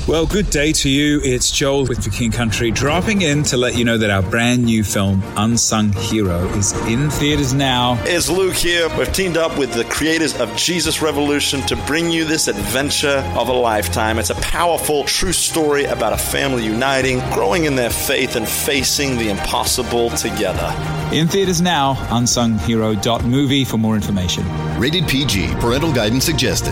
Well, good day to you. It's Joel with The King Country, dropping in to let you know that our brand new film, Unsung Hero, is in theaters now. It's Luke here. We've teamed up with the creators of Jesus Revolution to bring you this adventure of a lifetime. It's a powerful, true story about a family uniting, growing in their faith, and facing the impossible together. In theaters now, unsunghero.movie for more information. Rated PG. Parental guidance suggested.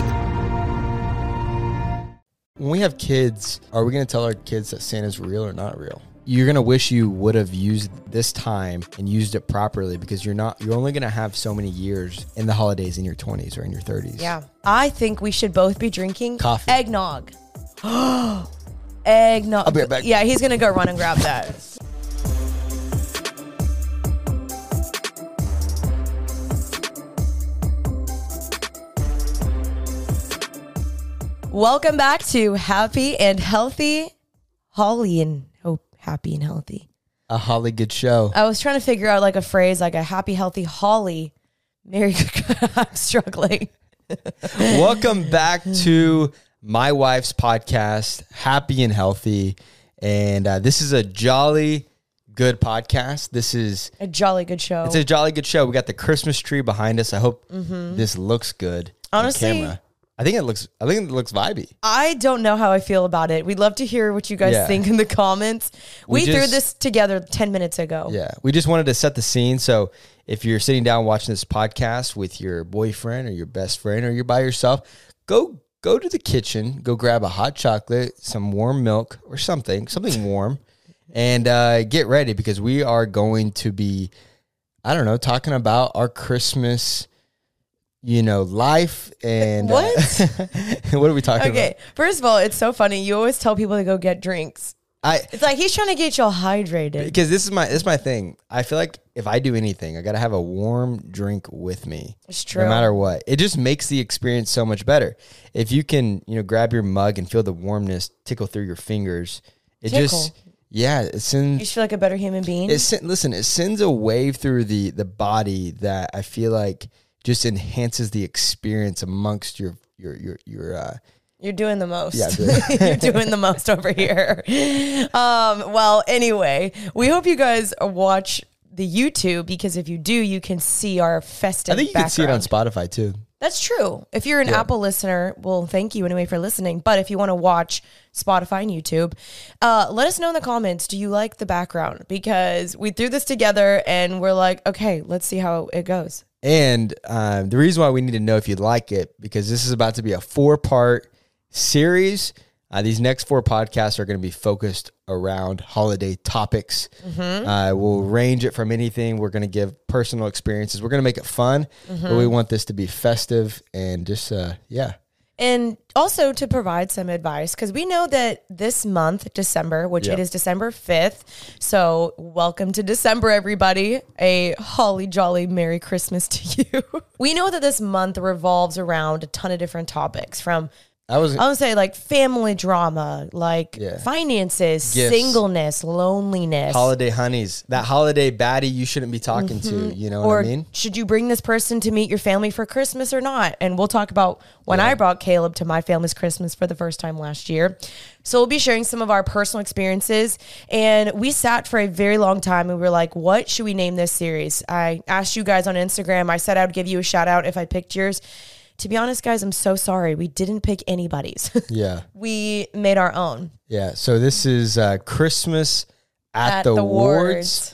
When we have kids, are we going to tell our kids that Santa's real or not real? You're going to wish you would have used this time and used it properly, because you're only going to have so many years in the holidays in your 20s or in your 30s. Yeah. I think we should both be drinking coffee. Eggnog. Eggnog. I'll be right back. Yeah, he's going to go run and grab that. Welcome back to Happy and Healthy. Holly and Hope, Happy and Healthy. A Holly good show. I was trying to figure out like a phrase, like a happy, healthy Holly. Mary, I'm struggling. Welcome back to my wife's podcast, Happy and Healthy. And this is a jolly good podcast. This is a jolly good show. It's a jolly good show. We got the Christmas tree behind us. I hope this looks good. Honestly, on camera. I think it looks vibey. I don't know how I feel about it. We'd love to hear what you guys think in the comments. We threw this together 10 minutes ago. Yeah. We just wanted to set the scene. So if you're sitting down watching this podcast with your boyfriend or your best friend, or you're by yourself, go to the kitchen, go grab a hot chocolate, some warm milk or something warm, and get ready, because we are going to be, talking about our Christmas life. And what? What are we talking about? Okay, first of all, it's so funny. You always tell people to go get drinks. It's like he's trying to get y'all hydrated. Because this is my thing. I feel like if I do anything, I got to have a warm drink with me. It's true. No matter what. It just makes the experience so much better. If you can, grab your mug and feel the warmness tickle through your fingers, it sends. You just feel like a better human being. It sends a wave through the body that I feel like just enhances the experience amongst your You're doing the most. Yeah, You're doing the most over here. Well, anyway, we hope you guys watch the YouTube, because if you do, you can see our festive I think you can see it on Spotify too. That's true. If you're an Apple listener, well, thank you anyway for listening. But if you want to watch Spotify and YouTube, let us know in the comments, do you like the background? Because we threw this together and we're like, okay, let's see how it goes. And the reason why we need to know if you like it, because this is about to be a 4-part series. These next 4 podcasts are going to be focused around holiday topics. We'll range it from anything. We're going to give personal experiences. We're going to make it fun, but we want this to be festive and just, And also to provide some advice, because we know that this month, December, which it is December 5th, so welcome to December, everybody. A holly jolly Merry Christmas to you. We know that this month revolves around a ton of different topics, from I would say like family drama, like finances, gifts, singleness, loneliness. Holiday honeys. That holiday baddie you shouldn't be talking to, you know what I mean? Should you bring this person to meet your family for Christmas or not? And we'll talk about when I brought Caleb to my family's Christmas for the first time last year. So we'll be sharing some of our personal experiences. And we sat for a very long time and we were like, what should we name this series? I asked you guys on Instagram. I said I would give you a shout out if I picked yours. To be honest, guys, I'm so sorry. We didn't pick anybody's. Yeah. We made our own. Yeah. So this is Christmas at the Wards.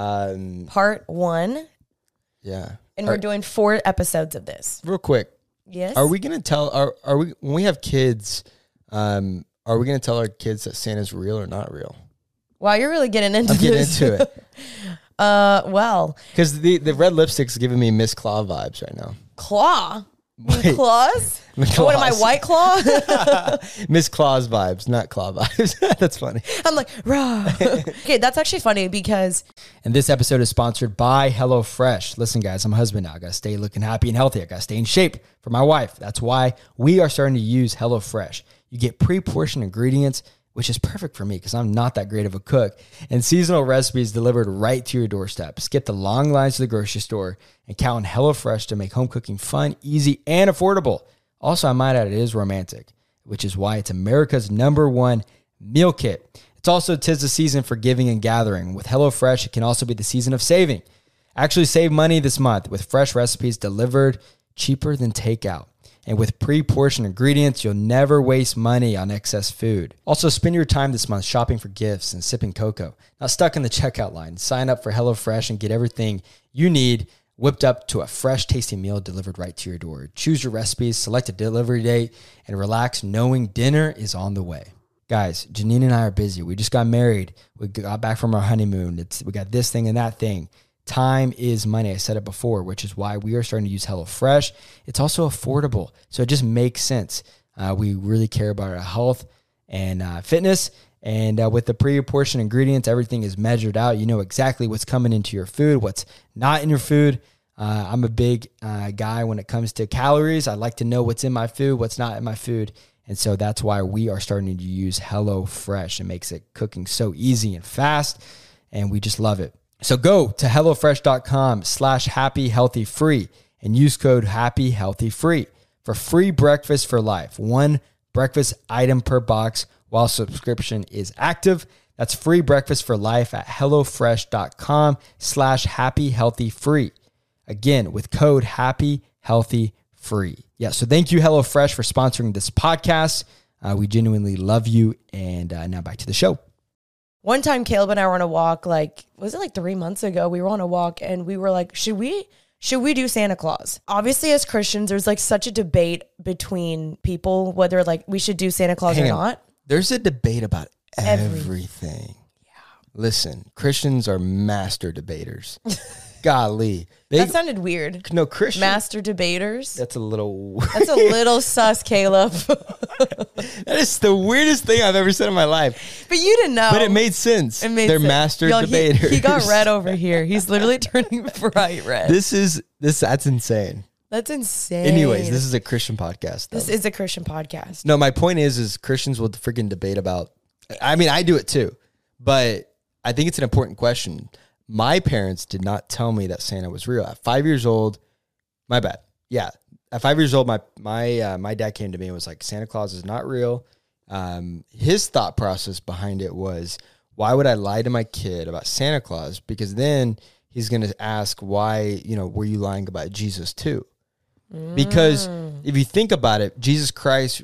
Part 1. Yeah. And we're doing 4 episodes of this. Real quick. Yes. Are we going to tell, are we, when we have kids, are we going to tell our kids that Santa's real or not real? Wow, you're really getting into this. I'm getting into it. Well. Because the red lipstick's giving me Miss Claw vibes right now. Claw? Claws? What am I, White Claw? Miss Claus vibes, not Claw vibes. That's funny. I'm like, rah. Okay, that's actually funny because... And this episode is sponsored by HelloFresh. Listen, guys, I'm a husband now. I got to stay looking happy and healthy. I got to stay in shape for my wife. That's why we are starting to use HelloFresh. You get pre-portioned ingredients, which is perfect for me because I'm not that great of a cook, and seasonal recipes delivered right to your doorstep. Skip the long lines to the grocery store and count on HelloFresh to make home cooking fun, easy, and affordable. Also, I might add, it is romantic. which is why it's America's #1 meal kit. It's also 'tis the season for giving and gathering. With HelloFresh, it can also be the season of saving. Actually save money this month with fresh recipes delivered cheaper than takeout. And with pre-portioned ingredients, you'll never waste money on excess food. Also, spend your time this month shopping for gifts and sipping cocoa. Not stuck in the checkout line. Sign up for HelloFresh and get everything you need whipped up to a fresh, tasty meal delivered right to your door. Choose your recipes, select a delivery date, and relax knowing dinner is on the way. Guys, Janine and I are busy. We just got married. We got back from our honeymoon. We got this thing and that thing. Time is money. I said it before, which is why we are starting to use HelloFresh. It's also affordable, so it just makes sense. We really care about our health and fitness, and with the pre-portioned ingredients, everything is measured out. You know exactly what's coming into your food, what's not in your food. I'm a big guy when it comes to calories. I like to know what's in my food, what's not in my food, and so that's why we are starting to use HelloFresh. It makes it cooking so easy and fast, and we just love it. So go to HelloFresh.com/happyhealthyfree and use code happyhealthyfree for free breakfast for life. 1 breakfast item per box while subscription is active. That's free breakfast for life at HelloFresh.com/happyhealthyfree. Again, with code happyhealthyfree. Yeah, so thank you, HelloFresh, for sponsoring this podcast. We genuinely love you. And now back to the show. One time, Caleb and I were on a walk, was it 3 months ago? We were on a walk and we were like, should we do Santa Claus? Obviously, as Christians, there's such a debate between people whether we should do Santa Claus or not. There's a debate about everything. Yeah. Listen, Christians are master debaters. Golly. That sounded weird. No, Christian. Master debaters. That's a little sus, Caleb. That is the weirdest thing I've ever said in my life. But you didn't know. But it made sense. They're master debaters. He got red over here. He's literally turning bright red. That's insane. That's insane. Anyways, this is a Christian podcast. This is a Christian podcast. No, my point is Christians will freaking debate about, I mean, I do it too, but I think it's an important question. My parents did not tell me that Santa was real. At 5 years old, my bad. Yeah. At 5 years old, my dad came to me and was like, Santa Claus is not real. His thought process behind it was, why would I lie to my kid about Santa Claus? Because then he's going to ask, why, were you lying about Jesus too? Because if you think about it, Jesus Christ,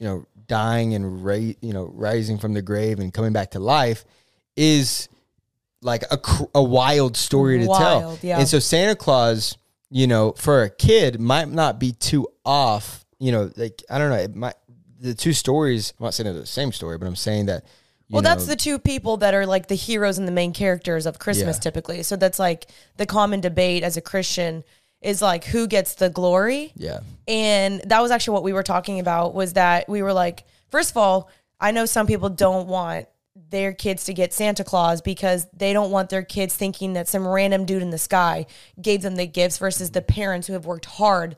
dying and rising from the grave and coming back to life is like a wild story to tell. Yeah. And so Santa Claus, for a kid might not be too off, I don't know. The two stories, I'm not saying they're the same story, but I'm saying that, that's the two people that are the heroes and the main characters of Christmas typically. So that's the common debate as a Christian is who gets the glory. Yeah. And that was actually what we were talking about, was that we were first of all, I know some people don't want their kids to get Santa Claus because they don't want their kids thinking that some random dude in the sky gave them the gifts versus the parents who have worked hard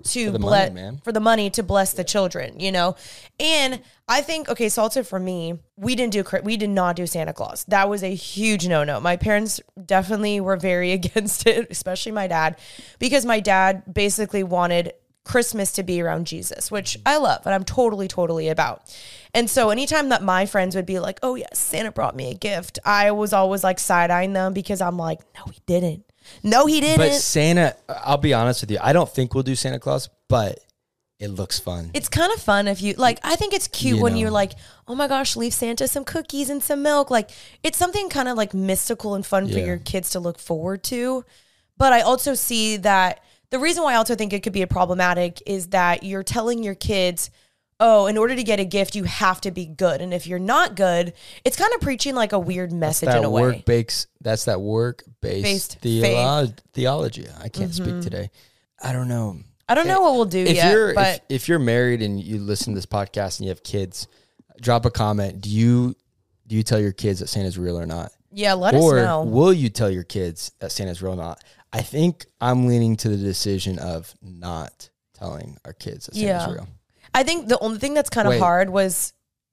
for the money to bless the children, And I think, so also for me, we did not do Santa Claus. That was a huge no-no. My parents definitely were very against it, especially my dad, because my dad basically wanted Christmas to be around Jesus, which I love and I'm totally, totally about. And so anytime that my friends would be like, oh yes, Santa brought me a gift, I was always side-eyeing them because I'm like, no, he didn't. No, he didn't. But Santa, I'll be honest with you, I don't think we'll do Santa Claus, but it looks fun. It's kind of fun if you, I think it's cute when you're like, oh my gosh, leave Santa some cookies and some milk. It's something kind of mystical and fun for your kids to look forward to. But I also see that the reason why I also think it could be a problematic is that you're telling your kids, oh, in order to get a gift, you have to be good. And if you're not good, it's kind of preaching a weird message in a way. That's that work-based theology. I can't speak today. I don't know. I don't know what we'll do yet. If you're married and you listen to this podcast and you have kids, drop a comment. Do you tell your kids that Santa's real or not? Yeah, let us know. Or will you tell your kids that Santa's real or not? I think I'm leaning to the decision of not telling our kids that Santa's real. I think the only thing that's kind of hard was,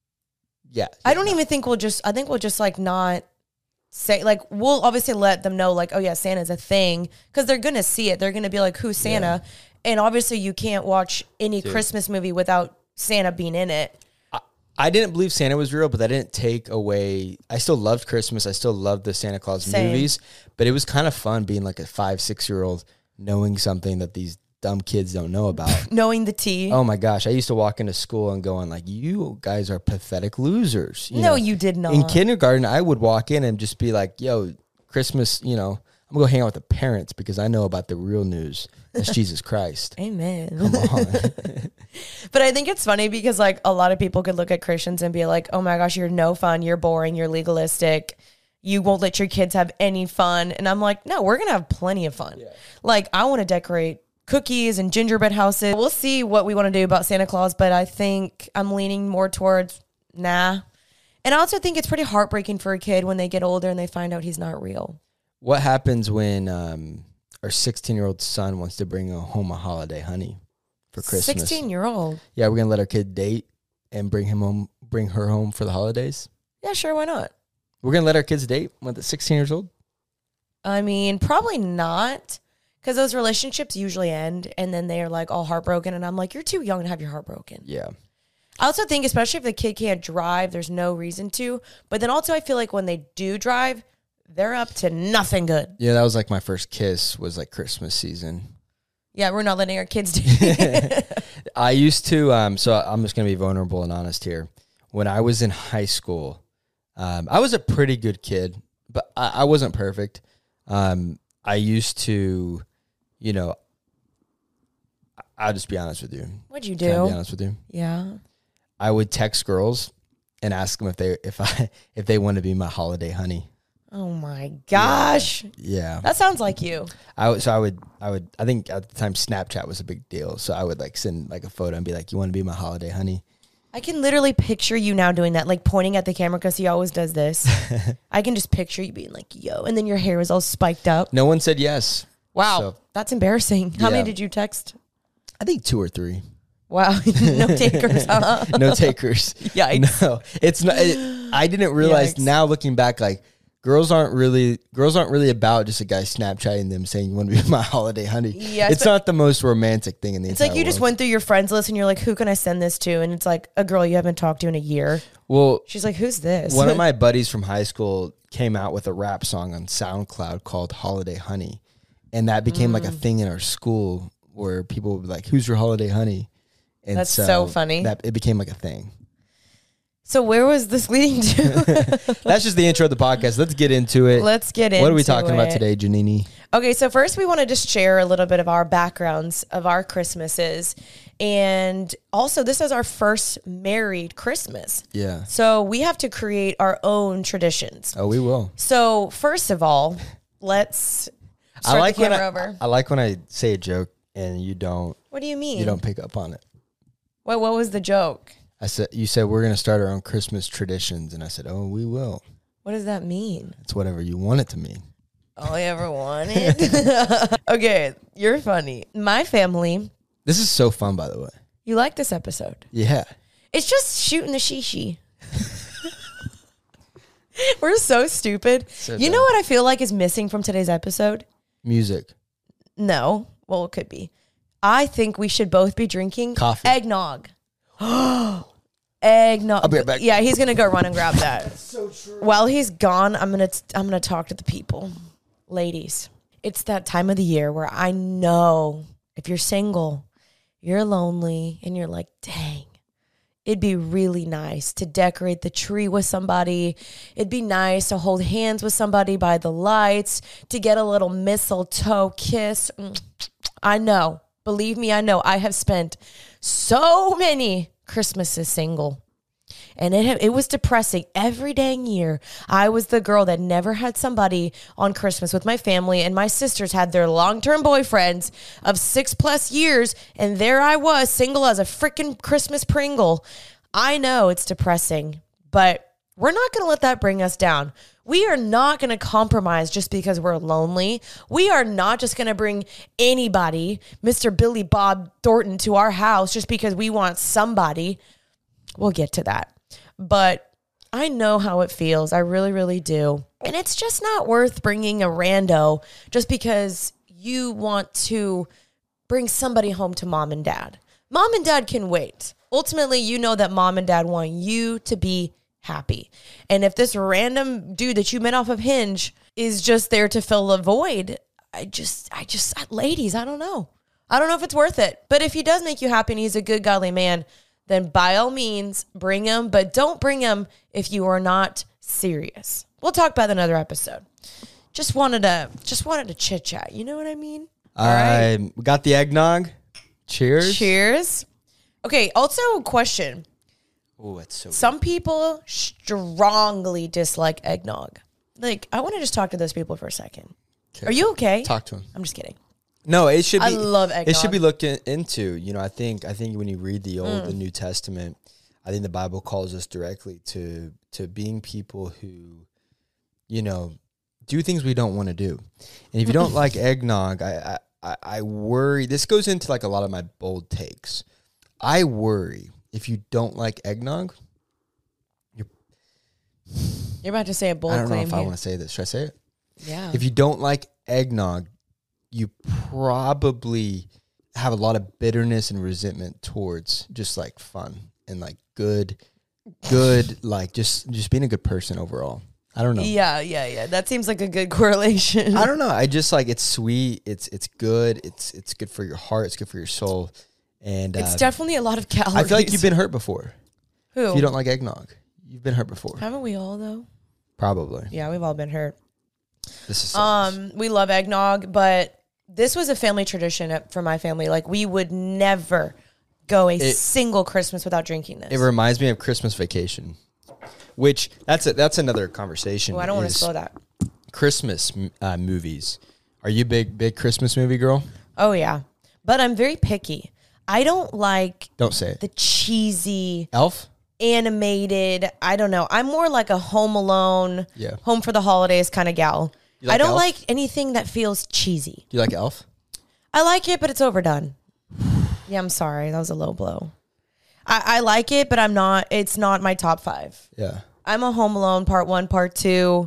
I don't even think I think we'll just not say, we'll obviously let them know, oh yeah, Santa's a thing, because they're going to see it. They're going to be like, who's Santa? And obviously you can't watch any Christmas movie without Santa being in it. I didn't believe Santa was real, but that didn't take away. I still loved Christmas. I still loved the Santa Claus movies, but it was kind of fun being like a 5-6-year-old knowing something that these dumb kids don't know about. Knowing the tea. Oh my gosh. I used to walk into school and going like, you guys are pathetic losers. You did not. In kindergarten, I would walk in and just be like, yo, Christmas, I'm going to go hang out with the parents because I know about the real news. That's Jesus Christ. Amen. Come on. But I think it's funny because like a lot of people could look at Christians and be like, oh my gosh, you're no fun. You're boring. You're legalistic. You won't let your kids have any fun. And I'm like, no, we're going to have plenty of fun. Yeah. Like I want to decorate cookies and gingerbread houses. We'll see what we want to do about Santa Claus, but I think I'm leaning more towards nah. And I also think it's pretty heartbreaking for a kid when they get older and they find out he's not real. What happens when our 16-year-old son wants to bring home a holiday honey for Christmas? 16-year-old? Yeah, we're going to let our kid date and bring her home for the holidays? Yeah, sure, why not? We're going to let our kids date when they're 16 years old? I mean, probably not. Because those relationships usually end, and then they're like all heartbroken, and I'm like, you're too young to have your heart broken. Yeah. I also think, especially if the kid can't drive, there's no reason to. But then also, I feel like when they do drive, they're up to nothing good. Yeah, that was like my first kiss was like Christmas season. Yeah, we're not letting our kids do it. I used to, so I'm just going to be vulnerable and honest here. When I was in high school, I was a pretty good kid, but I wasn't perfect. I used to... I'll just be honest with you. What'd you do? Can I be honest with you? Yeah. I would text girls and ask them if they want to be my holiday honey. Oh my gosh. Yeah. That sounds like you. I think at the time Snapchat was a big deal. So I would like send like a photo and be like, you want to be my holiday honey? I can literally picture you now doing that, like pointing at the camera because he always does this. I can just picture you being like, yo, and then your hair is all spiked up. No one said yes. Wow. So, that's embarrassing. How Yeah. many did you text? I think 2 or 3. Wow. No takers, huh? No takers. Yikes. No, it's not. I didn't realize Yikes. now looking back, like girls aren't really about just a guy Snapchatting them saying you want to be my holiday honey. Yeah, it's not the most romantic thing in the It's entire like you just world. went through your friends list and you're like, who can I send this to? And it's like a girl you haven't talked to in a year. Well, She's like, who's this? one of my buddies from high school came out with a rap song on SoundCloud called Holiday Honey. And that became like a thing in our school where people would be like, who's your holiday honey? And That's so funny. That it became like a thing. So where was this leading to? That's just the intro of the podcast. Let's get into it. Let's get into it. What are we talking about today, Janini? Okay, so first we want to just share a little bit of our backgrounds of our Christmases. And also, this is our first married Christmas. Yeah. So we have to create our own traditions. Oh, we will. So first of all, let's start the camera over. I like when I say a joke and you don't What do you mean? you don't pick up on it. What was the joke? You said we're gonna start our own Christmas traditions, and I said, oh, we will. What does that mean? It's whatever you want it to mean. All I ever wanted. Okay, you're funny. My family. This is so fun, by the way. You like this episode? Yeah. It's just shooting the shishi. We're so stupid. So you know what I feel like is missing from today's episode? Music. No. Well, it could be. I think we should both be drinking Coffee. eggnog. Eggnog. I'll be right back. Yeah, he's gonna go run and grab that. That's so true. While he's gone, I'm gonna talk to the people. Ladies, it's that time of the year where I know if you're single, you're lonely, and you're like, dang, it'd be really nice to decorate the tree with somebody. It'd be nice to hold hands with somebody by the lights, to get a little mistletoe kiss. I know. Believe me, I know. I have spent so many Christmases single. And it was depressing. Every dang year, I was the girl that never had somebody on Christmas with my family, and my sisters had their long-term boyfriends of 6+ years, and there I was, single as a freaking Christmas Pringle. I know it's depressing, but we're not going to let that bring us down. We are not going to compromise just because we're lonely. We are not just going to bring anybody, Mr. Billy Bob Thornton, to our house just because we want somebody. We'll get to that. But I know how it feels. I really, really do. And it's just not worth bringing a rando just because you want to bring somebody home to mom and dad. Mom and dad can wait. ultimately, you know that mom and dad want you to be happy. And if this random dude that you met off of Hinge is just there to fill a void, ladies, I don't know. I don't know if it's worth it. But if he does make you happy and he's a good, godly man, then by all means, bring him. But don't bring him if you are not serious. We'll talk about another episode. Just wanted to chit chat. You know what I mean? All right. We got the eggnog. Cheers. Cheers. Okay. Also, question. Oh, it's so Some people strongly dislike eggnog. Like, I want to just talk to those people for a second. Okay. Are you okay? Talk to him. I'm just kidding. No, it should be. I love eggnog. It should be looked into. You know, I think when you read the Old and New Testament, I think the Bible calls us directly to being people who, you know, do things we don't want to do. And if you don't like eggnog, I worry. This goes into like a lot of my bold takes. I worry if you don't like eggnog, you're about to say a bold claim. I don't know if here. I want to say this. Should I say it? Yeah. If you don't like eggnog, you probably have a lot of bitterness and resentment towards just like fun and like good, like just being a good person overall. I don't know. Yeah. That seems like a good correlation. I don't know. I just like it's sweet. It's good. It's good for your heart. It's good for your soul. And it's definitely a lot of calories. I feel like you've been hurt before. Who? If you don't like eggnog, you've been hurt before. Haven't we all though? Probably. Yeah, we've all been hurt. This is we love eggnog, but this was a family tradition for my family. Like, we would never go a single Christmas without drinking this. It reminds me of Christmas Vacation, which that's another conversation. Oh, I don't want to spoil that. Christmas movies. Are you big Christmas movie girl? Oh yeah, but I'm very picky. I don't like. Don't say it. The cheesy Elf. Animated. I don't know. I'm more like a Home Alone, Home for the Holidays kind of gal. Like I don't Elf? like anything that feels cheesy. Do you like Elf? I like it, but it's overdone. Yeah, I'm sorry. That was a low blow. I like it, but it's not my top 5. Yeah. I'm a Home Alone part 1, part 2.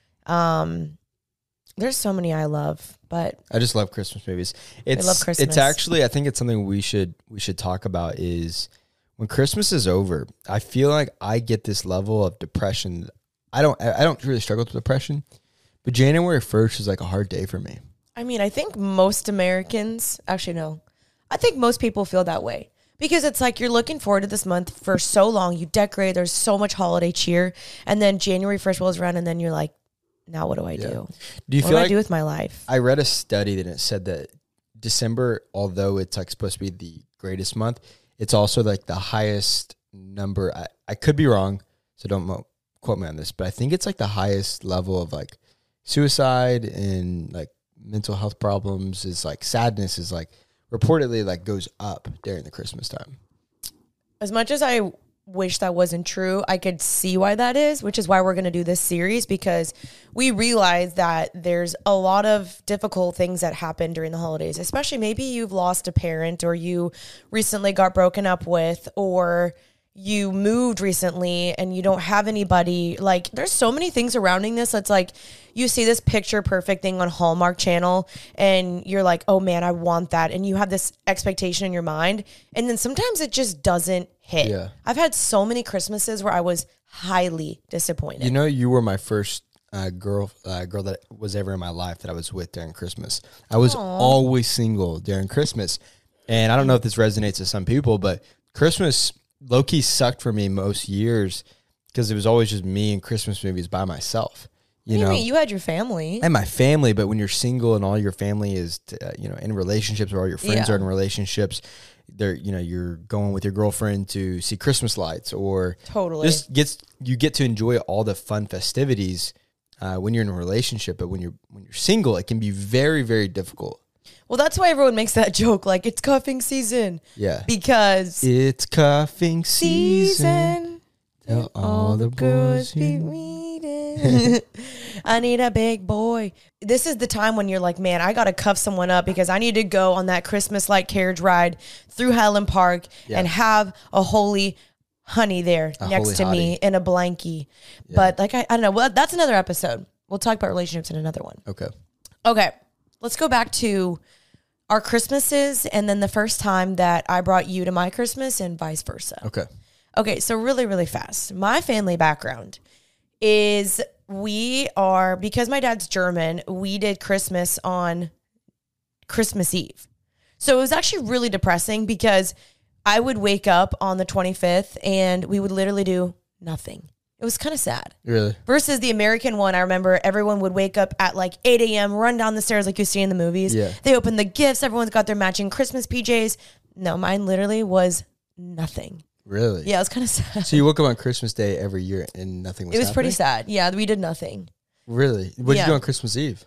There's so many I love, but I just love Christmas movies. I love Christmas. It's actually, I think it's something we should talk about is when Christmas is over, I feel like I get this level of depression. I don't really struggle with depression, but January 1st is like a hard day for me. I mean, I think most Americans, actually no, I think most people feel that way. Because it's like you're looking forward to this month for so long. You decorate. There's so much holiday cheer. And then January 1st rolls around and then you're like, now what do I do? Do you what feel do like I do with my life? I read a study that it said that December, although it's like supposed to be the greatest month, it's also like the highest number. I could be wrong, so don't quote me on this, but I think it's like the highest level of like suicide and like mental health problems is like sadness is like reportedly like goes up during the Christmas time. As much as I wish that wasn't true, I could see why that is, which is why we're going to do this series, because we realize that there's a lot of difficult things that happen during the holidays, especially maybe you've lost a parent or you recently got broken up with, or you moved recently and you don't have anybody. Like, there's so many things surrounding this. It's like you see this picture perfect thing on Hallmark Channel and you're like, oh man, I want that. And you have this expectation in your mind. And then sometimes it just doesn't hit. Yeah. I've had so many Christmases where I was highly disappointed. You know, you were my first girl that was ever in my life that I was with during Christmas. I was always single during Christmas. And I don't know if this resonates with some people, but Christmas low-key sucked for me most years because it was always just me and Christmas movies by myself. You know, you had your family and my family, but when you're single and all your family is, in relationships, or all your friends are in relationships, you're going with your girlfriend to see Christmas lights, or you get to enjoy all the fun festivities when you're in a relationship. But when you're single, it can be very, very difficult. Well, that's why everyone makes that joke, like, it's cuffing season. Yeah. Because it's cuffing season. Tell all the boys be meeting. I need a big boy. This is the time when you're like, man, I got to cuff someone up because I need to go on that Christmas light carriage ride through Highland Park and have a holy honey there next to me in a blankie. Yeah. But like, I don't know. Well, that's another episode. We'll talk about relationships in another one. Okay. Let's go back to our Christmases and then the first time that I brought you to my Christmas and vice versa. Okay, so really, really fast. My family background is because my dad's German, we did Christmas on Christmas Eve. So it was actually really depressing because I would wake up on the 25th and we would literally do nothing. It was kind of sad. Really? Versus the American one, I remember everyone would wake up at like 8 a.m., run down the stairs like you see in the movies. Yeah. They open the gifts. Everyone's got their matching Christmas PJs. No, mine literally was nothing. Really? Yeah, it was kind of sad. So you woke up on Christmas Day every year and nothing was It was pretty happening? sad. Yeah, we did nothing. Really? What did Yeah. you do on Christmas Eve?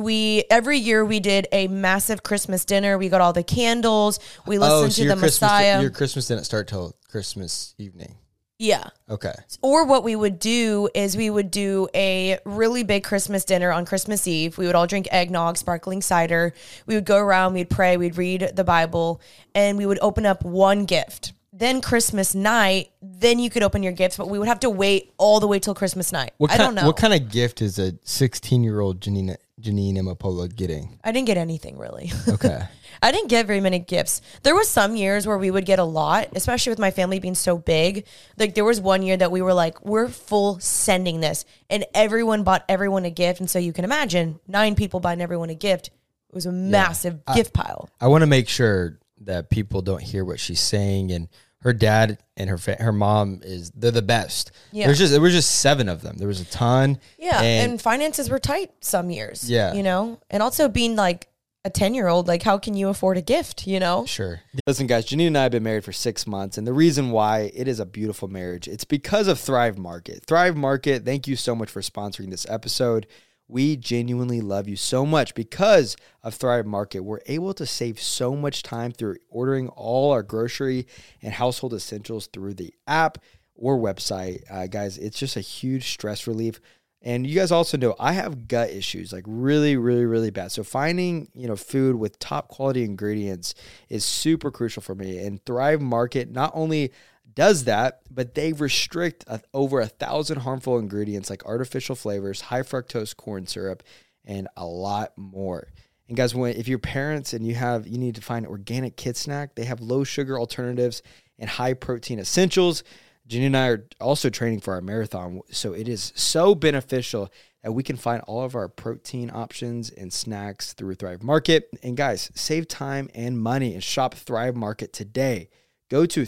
Every year we did a massive Christmas dinner. We got all the candles. We listened to the Messiah. Your Christmas didn't start till Christmas evening. Yeah. Okay. Or what we would do is we would do a really big Christmas dinner on Christmas Eve. We would all drink eggnog, sparkling cider. We would go around, we'd pray, we'd read the Bible, and we would open up one gift. Then Christmas night, then you could open your gifts, but we would have to wait all the way till Christmas night. I don't know. What kind of gift is a 16-year-old Janine Amapola getting? I didn't get anything really. Okay. I didn't get very many gifts. There was some years where we would get a lot, especially with my family being so big. Like there was one year that we were like, we're full sending this. And everyone bought everyone a gift. And so you can imagine 9 people buying everyone a gift. It was a massive gift pile. I want to make sure that people don't hear what she's saying. And her dad and her mom they're the best. Yeah. There was just 7 of them. There was a ton. Yeah. And finances were tight some years. Yeah. You know, and also being like a 10-year-old, like how can you afford a gift, you know? Sure. Listen, guys, Janine and I have been married for 6 months, and the reason why it is a beautiful marriage, it's because of Thrive Market. Thrive Market, thank you so much for sponsoring this episode. We genuinely love you so much. Because of Thrive Market, we're able to save so much time through ordering all our grocery and household essentials through the app or website. Guys, it's just a huge stress relief. And you guys also know I have gut issues, like really, really, really bad. So finding, food with top quality ingredients is super crucial for me. And Thrive Market not only does that, but they restrict over 1,000 harmful ingredients like artificial flavors, high fructose corn syrup, and a lot more. And guys, if you're parents and you need to find organic kid snack, they have low sugar alternatives and high protein essentials. Janine and I are also training for our marathon, so it is so beneficial that we can find all of our protein options and snacks through Thrive Market. And guys, save time and money and shop Thrive Market today. Go to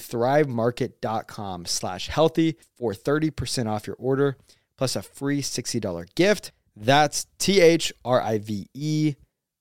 thrivemarket.com/healthy for 30% off your order, plus a free $60 gift. That's THRIVE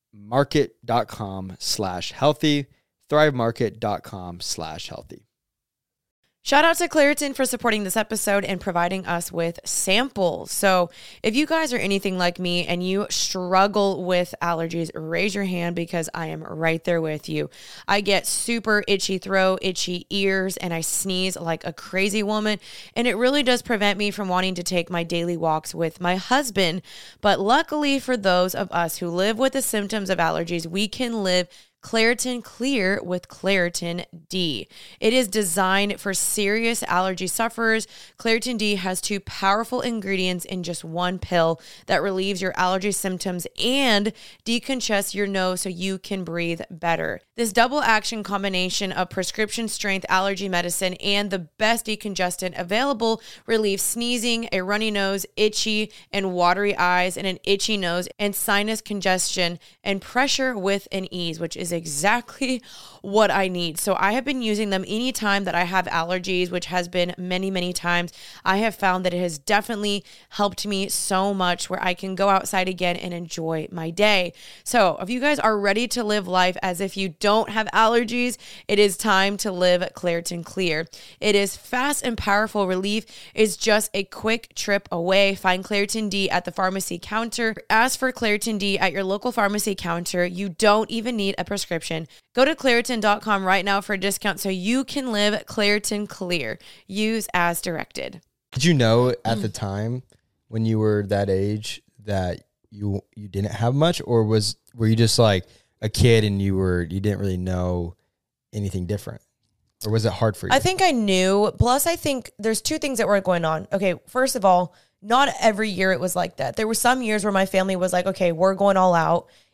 market.com/healthy, thrivemarket.com/healthy. Shout out to Claritin for supporting this episode and providing us with samples. So if you guys are anything like me and you struggle with allergies, raise your hand because I am right there with you. I get super itchy throat, itchy ears, and I sneeze like a crazy woman. And it really does prevent me from wanting to take my daily walks with my husband. But luckily for those of us who live with the symptoms of allergies, we can live Claritin Clear with Claritin D. It is designed for serious allergy sufferers. Claritin D has 2 powerful ingredients in just one pill that relieves your allergy symptoms and decongests your nose so you can breathe better. This double action combination of prescription strength allergy medicine and the best decongestant available relieves sneezing, a runny nose, itchy and watery eyes, and an itchy nose, and sinus congestion and pressure with an ease, which is exactly what I need. So I have been using them anytime that I have allergies, which has been many, many times. I have found that it has definitely helped me so much where I can go outside again and enjoy my day. So if you guys are ready to live life as if you don't have allergies, it is time to live Claritin Clear. It is fast and powerful relief. It's just a quick trip away. Find Claritin D at the pharmacy counter. Ask for Claritin D at your local pharmacy counter. You don't even need a prescription. Go to Claritin.com right now for a discount so you can live Claritin Clear. Use as directed. Did you know at the time when you were that age that you didn't have much, or were you just like a kid and you didn't really know anything different? Or was it hard for you? I think I knew. Plus, I think there's 2 things that were going on. Okay, first of all, not every year it was like that. There were some years where my family was like, okay, we're going all out.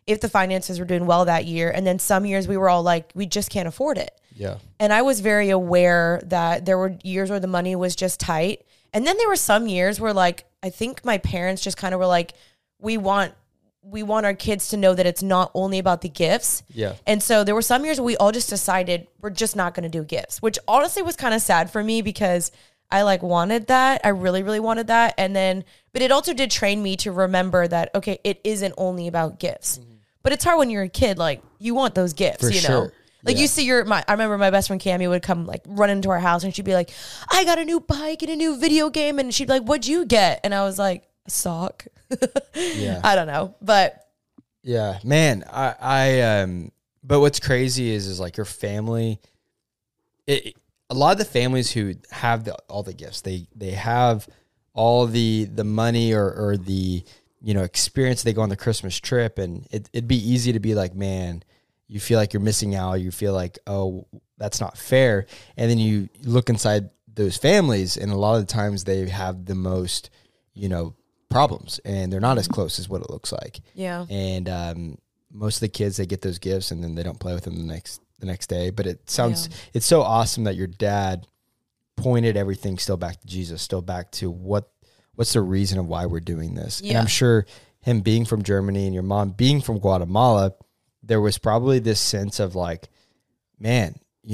if the finances were doing well that year. And then some years we were all like, we just can't afford it. Yeah. And I was very aware that there were years where the money was just tight. And then there were some years where like, I think my parents just kind of were like, we want our kids to know that it's not only about the gifts. Yeah. And so there were some years where we all just decided we're just not going to do gifts, which honestly was kind of sad for me because I like wanted that. I really, really wanted that. And then, but it also did train me to remember that, okay, it isn't only about gifts, but it's hard when you're a kid. Like you want those gifts, For you know? sure. Like you see I remember my best friend Cammie would come like run into our house and she'd be like, I got a new bike and a new video game. And she'd be like, what'd you get? And I was like, a sock. Yeah. I don't know. But yeah, man, but what's crazy is like your family, a lot of the families who have all the gifts, they have all the money or the, experience. They go on the Christmas trip and it'd be easy to be like, man, you feel like you're missing out. You feel like, oh, that's not fair. And then you look inside those families and a lot of the times they have the most, problems and they're not as close as what it looks like. yeah. And most of the kids, they get those gifts and then they don't play with them the next day. But it sounds, it's so awesome that your dad pointed everything still back to Jesus, still back to what's the reason of why we're doing this. Yeah. And I'm sure him being from Germany and your mom being from Guatemala, there was probably this sense of like, man,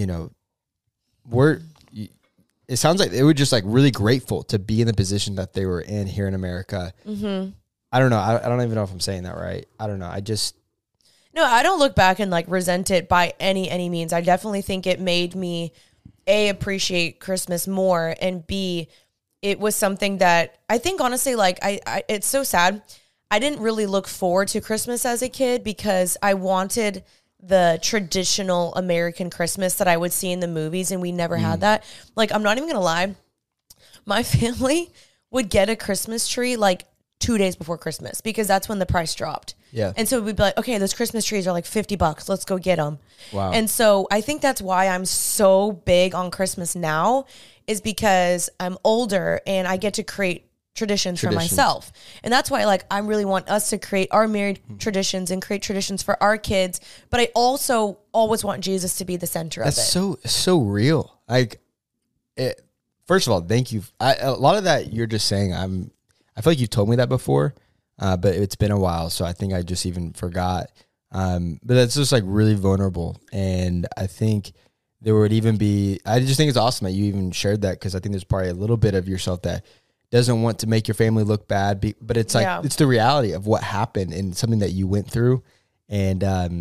it sounds like they were just like really grateful to be in the position that they were in here in America. Mm-hmm. I don't know. I don't even know if I'm saying that right. I don't know. No, I don't look back and like resent it by any means. I definitely think it made me A, appreciate Christmas more, and B, it was something that I think honestly, like I it's so sad. I didn't really look forward to Christmas as a kid because I wanted the traditional American Christmas that I would see in the movies, and we never had that. Like, I'm not even gonna lie, my family would get a Christmas tree like 2 days before Christmas because that's when the price dropped. Yeah. And so we'd be like, okay, those Christmas trees are like $50. Let's go get them. Wow. And so I think that's why I'm so big on Christmas now, is because I'm older and I get to create traditions for myself. And that's why like I really want us to create our married traditions and create traditions for our kids. But I also always want Jesus to be the center of it. That's so real. Like, first of all, thank you. A lot of that you're just saying, I feel like you've told me that before, but it's been a while, so I think I just even forgot. But that's just like really vulnerable, and I think there would even be. I just think it's awesome that you even shared that, because I think there's probably a little bit of yourself that doesn't want to make your family look bad, but it's like it's the reality of what happened and something that you went through, and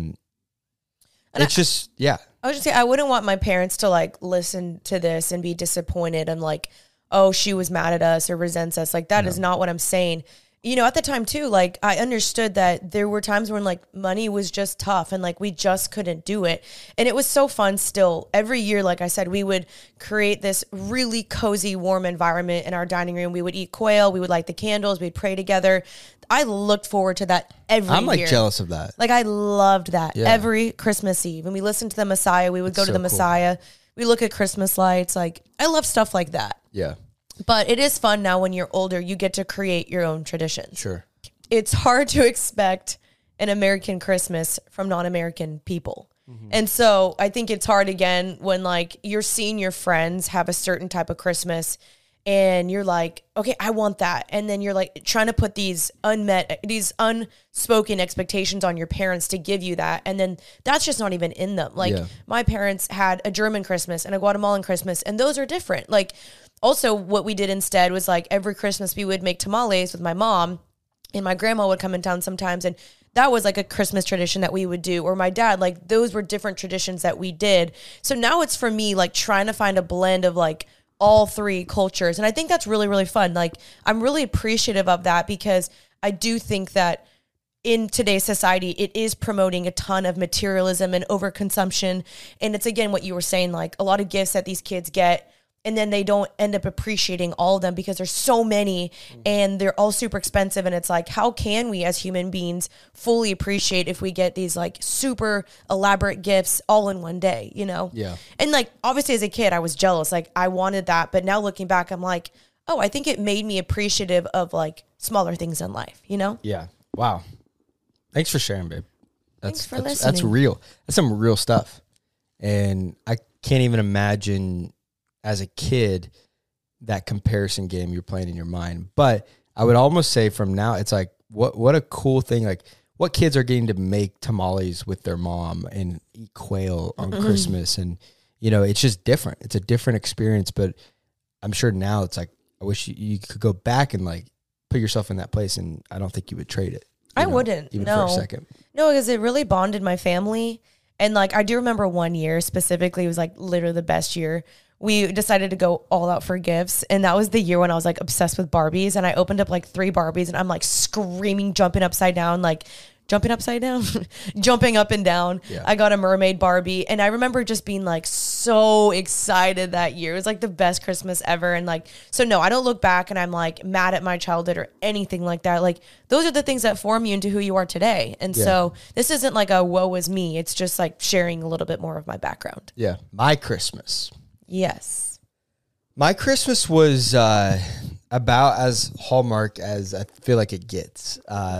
it's just I was just saying, I wouldn't want my parents to like listen to this and be disappointed and like, oh, she was mad at us or resents us. Like that is not what I'm saying. At the time too, like I understood that there were times when like money was just tough and like we just couldn't do it. And it was so fun still. Every year, like I said, we would create this really cozy, warm environment in our dining room. We would eat quail. We would light the candles. We'd pray together. I looked forward to that every year. I'm like jealous of that. Like I loved that Yeah. every Christmas Eve. And we listened to the Messiah. We would go to the Messiah. We look at Christmas lights. Like I love stuff like that. Yeah. But it is fun now when you're older, you get to create your own traditions. Sure. It's hard to expect an American Christmas from non-American people. Mm-hmm. And so I think it's hard again when like you're seeing your friends have a certain type of Christmas and you're like, okay, I want that. And then you're like trying to put these unspoken expectations on your parents to give you that. And then that's just not even in them. Like my parents had a German Christmas and a Guatemalan Christmas, and those are different. Like also what we did instead was like every Christmas we would make tamales with my mom, and my grandma would come in town sometimes. And that was like a Christmas tradition that we would do. Or my dad, like those were different traditions that we did. So now it's for me, like trying to find a blend of like all three cultures. And I think that's really, really fun. Like I'm really appreciative of that, because I do think that in today's society, it is promoting a ton of materialism and overconsumption. And it's again, what you were saying, like a lot of gifts that these kids get, and then they don't end up appreciating all of them because there's so many and they're all super expensive. And it's like, how can we as human beings fully appreciate if we get these like super elaborate gifts all in one day, Yeah. And like, obviously as a kid, I was jealous. Like I wanted that. But now looking back, I'm like, oh, I think it made me appreciative of like smaller things in life, Yeah. Wow. Thanks for sharing, babe. Thanks for That's listening. real. That's some real stuff. And I can't even imagine as a kid that comparison game you're playing in your mind. But I would almost say from now, it's like, what a cool thing. Like, what kids are getting to make tamales with their mom and eat quail on Christmas. And, you know, it's just different. It's a different experience. But I'm sure now it's like, I wish you could go back and like put yourself in that place. And I don't think you would trade it. I wouldn't. Even No. for a second. No, because it really bonded my family. And like, I do remember one year specifically, it was like literally the best year. We decided to go all out for gifts. And that was the year when I was like obsessed with Barbies. And I opened up like 3 Barbies and I'm like screaming, jumping upside down, jumping up and down. Yeah. I got a mermaid Barbie. And I remember just being like so excited that year. It was like the best Christmas ever. And like, so no, I don't look back and I'm like mad at my childhood or anything like that. Like, those are the things that form you into who you are today. And so this isn't like a woe is me. It's just like sharing a little bit more of my background. Yeah. My Christmas. Yes. My Christmas was about as Hallmark as I feel like it gets.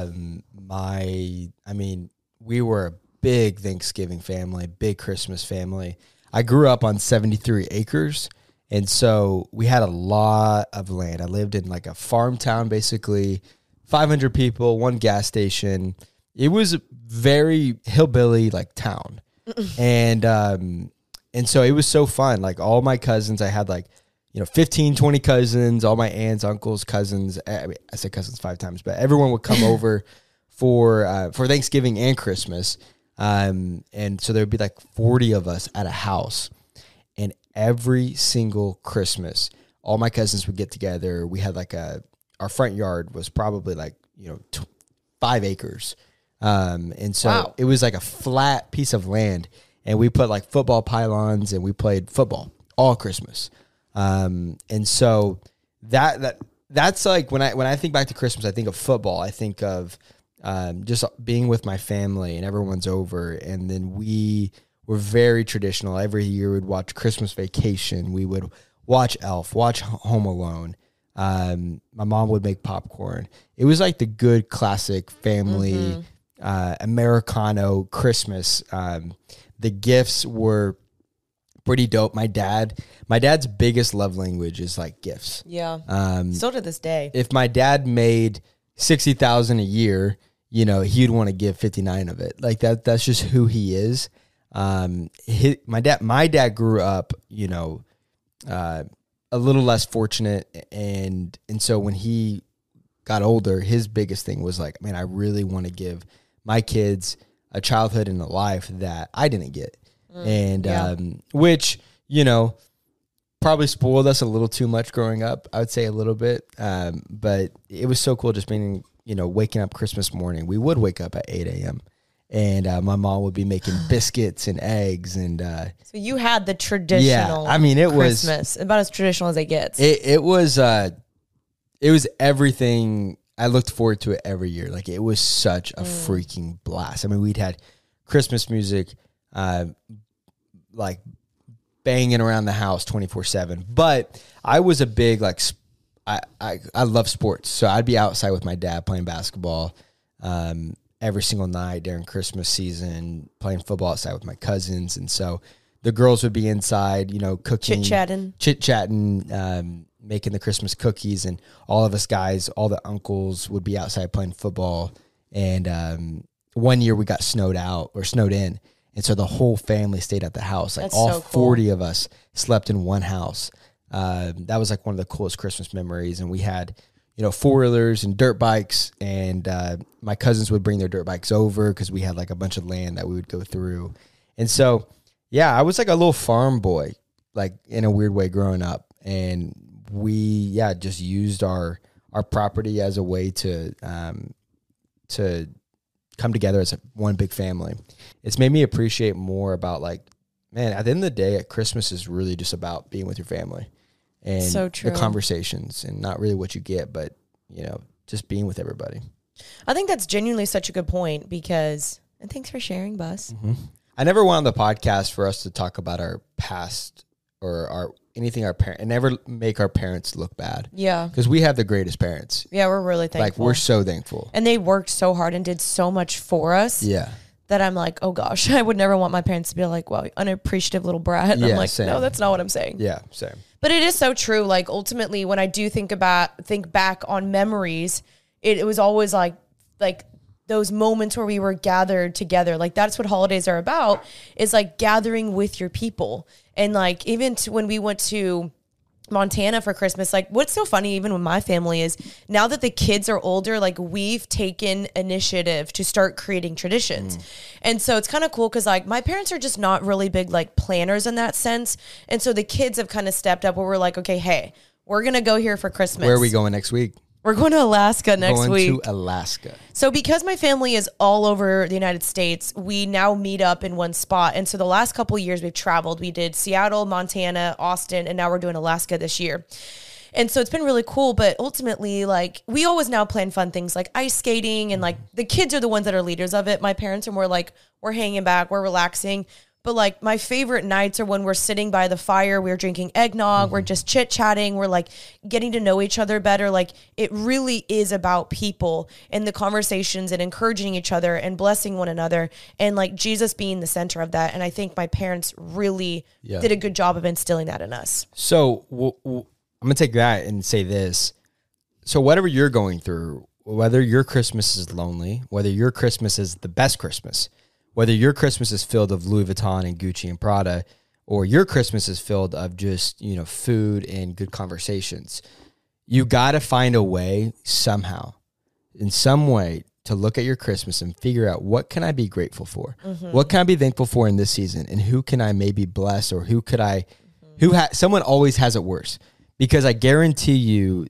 We were a big Thanksgiving family, big Christmas family. I grew up on 73 acres, and so we had a lot of land. I lived in like a farm town, basically, 500 people, 1 gas station. It was a very hillbilly like town, and so it was so fun. Like all my cousins, I had like, 15, 20 cousins, all my aunts, uncles, cousins. I said cousins 5 times, but everyone would come over for Thanksgiving and Christmas. And so there would be like 40 of us at a house. And every single Christmas, all my cousins would get together. We had like our front yard was probably like, 5 acres. And so it was like a flat piece of land. And we put like football pylons and we played football all Christmas. And so that's like when I think back to Christmas, I think of football. I think of just being with my family and everyone's over. And then we were very traditional. Every year we'd watch Christmas Vacation. We would watch Elf, watch Home Alone. My mom would make popcorn. It was like the good classic family Americano Christmas. The gifts were pretty dope. My dad's biggest love language is like gifts. Yeah. Still to this day. If my dad made $60,000 a year, he'd want to give 59 of it. Like that's just who he is. My dad grew up, a little less fortunate. And so when he got older, his biggest thing was like, man, I really want to give my kids a childhood and a life that I didn't get. Which, probably spoiled us a little too much growing up. I would say a little bit. But it was so cool just being, waking up Christmas morning. We would wake up at 8 a.m. and my mom would be making biscuits and eggs. And so you had the traditional Christmas, about as traditional as it gets. It was everything. I looked forward to it every year. Like it was such a freaking blast. I mean, we'd had Christmas music, like banging around the house 24/7. But I was a big I love sports, so I'd be outside with my dad playing basketball every single night during Christmas season, playing football outside with my cousins, and so the girls would be inside, cooking, chit chatting, making the Christmas cookies, and all of us guys, all the uncles would be outside playing football. And one year we got snowed in. And so the whole family stayed at the house. Like all 40 of us slept in one house. That was like one of the coolest Christmas memories. And we had, 4-wheelers and dirt bikes. And my cousins would bring their dirt bikes over because we had like a bunch of land that we would go through. And so, yeah, I was like a little farm boy, like in a weird way growing up. And we, just used our property as a way to come together as one big family. It's made me appreciate more about like, man, at the end of the day, at Christmas is really just about being with your family and so true. The conversations, and not really what you get, but just being with everybody. I think that's genuinely such a good point because, and thanks for sharing, Bus. Mm-hmm. I never wanted the podcast for us to talk about our past or anything our parents, and never make our parents look bad. Yeah. Because we have the greatest parents. Yeah, we're really thankful. Like, we're so thankful. And they worked so hard and did so much for us. Yeah. that I'm like, oh gosh, I would never want my parents to be like, well, unappreciative little brat. And I'm like, same. no, that's not what I'm saying. Yeah, same. But it is so true. Like ultimately, when I do think back on memories, it was always like those moments where we were gathered together. Like that's what holidays are about, is like gathering with your people. And like even when we went to Montana for Christmas, like what's so funny even with my family is now that the kids are older, like we've taken initiative to start creating traditions. And so it's kind of cool because like my parents are just not really big like planners in that sense. And so the kids have kind of stepped up where we're like, okay, hey, we're going to go here for Christmas. Where are we going next week? We're going to Alaska next week. Going to Alaska. So because my family is all over the United States, we now meet up in one spot. And so the last couple of years we've traveled. We did Seattle, Montana, Austin, and now we're doing Alaska this year. And so it's been really cool. But ultimately, like we always now plan fun things like ice skating, and like the kids are the ones that are leaders of it. My parents are more like, we're hanging back, we're relaxing. But like my favorite nights are when we're sitting by the fire, we're drinking eggnog, we're just chit chatting, we're like getting to know each other better. Like it really is about people and the conversations and encouraging each other and blessing one another, and like Jesus being the center of that. And I think my parents really did a good job of instilling that in us. So I'm going to take that and say this. So whatever you're going through, whether your Christmas is lonely, whether your Christmas is the best Christmas, whether your Christmas is filled of Louis Vuitton and Gucci and Prada, or your Christmas is filled of just, food and good conversations, you got to find a way somehow, in some way, to look at your Christmas and figure out, what can I be grateful for? What can I be thankful for in this season? And who can I maybe bless, or someone always has it worse. Because I guarantee you,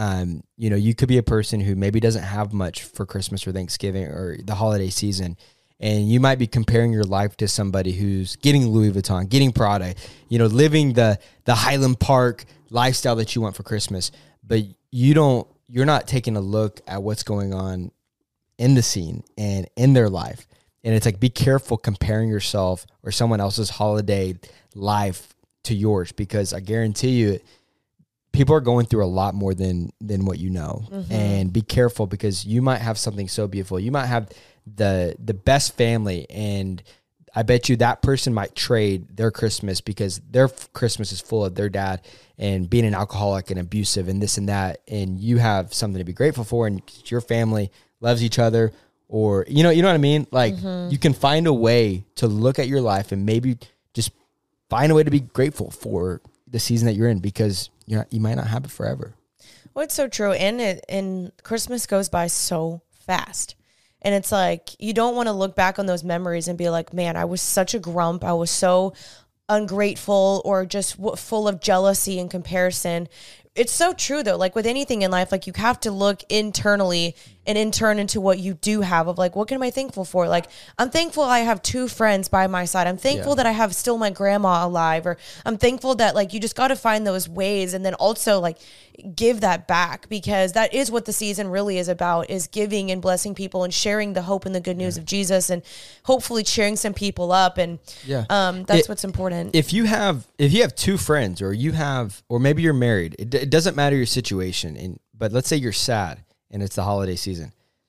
you could be a person who maybe doesn't have much for Christmas or Thanksgiving or the holiday season. And you might be comparing your life to somebody who's getting Louis Vuitton, getting Prada, living the Highland Park lifestyle that you want for Christmas. But you're not taking a look at what's going on in the scene and in their life. And it's like, be careful comparing yourself or someone else's holiday life to yours, because I guarantee you, people are going through a lot more than what you know. And be careful, because you might have something so beautiful. You might have the best family, and I bet you that person might trade their Christmas because their Christmas is full of their dad and being an alcoholic and abusive and this and that, and you have something to be grateful for, and your family loves each other, or you know what I mean? Like you can find a way to look at your life and maybe just find a way to be grateful for the season that you're in, because you might not have it forever. Well, it's so true. And Christmas goes by so fast. And it's like, you don't want to look back on those memories and be like, man, I was such a grump. I was so ungrateful, or just full of jealousy and comparison. It's so true though. Like with anything in life, like you have to look internally and in turn into what you do have of like, what am I thankful for? Like, I'm thankful I have 2 friends by my side. I'm thankful that I have still my grandma alive, or I'm thankful that like, you just got to find those ways, and then also like give that back, because that is what the season really is about, is giving and blessing people and sharing the hope and the good news of Jesus, and hopefully cheering some people up. And that's what's important. If you have 2 friends, or maybe you're married, it doesn't matter your situation. But let's say you're sad and it's the holiday season.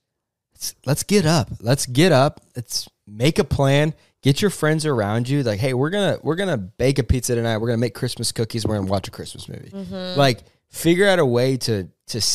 Let's get up. Let's make a plan. Get your friends around you. Like, hey, we're gonna bake a pizza tonight. We're gonna make Christmas cookies. We're gonna watch a Christmas movie. Like, figure out a way to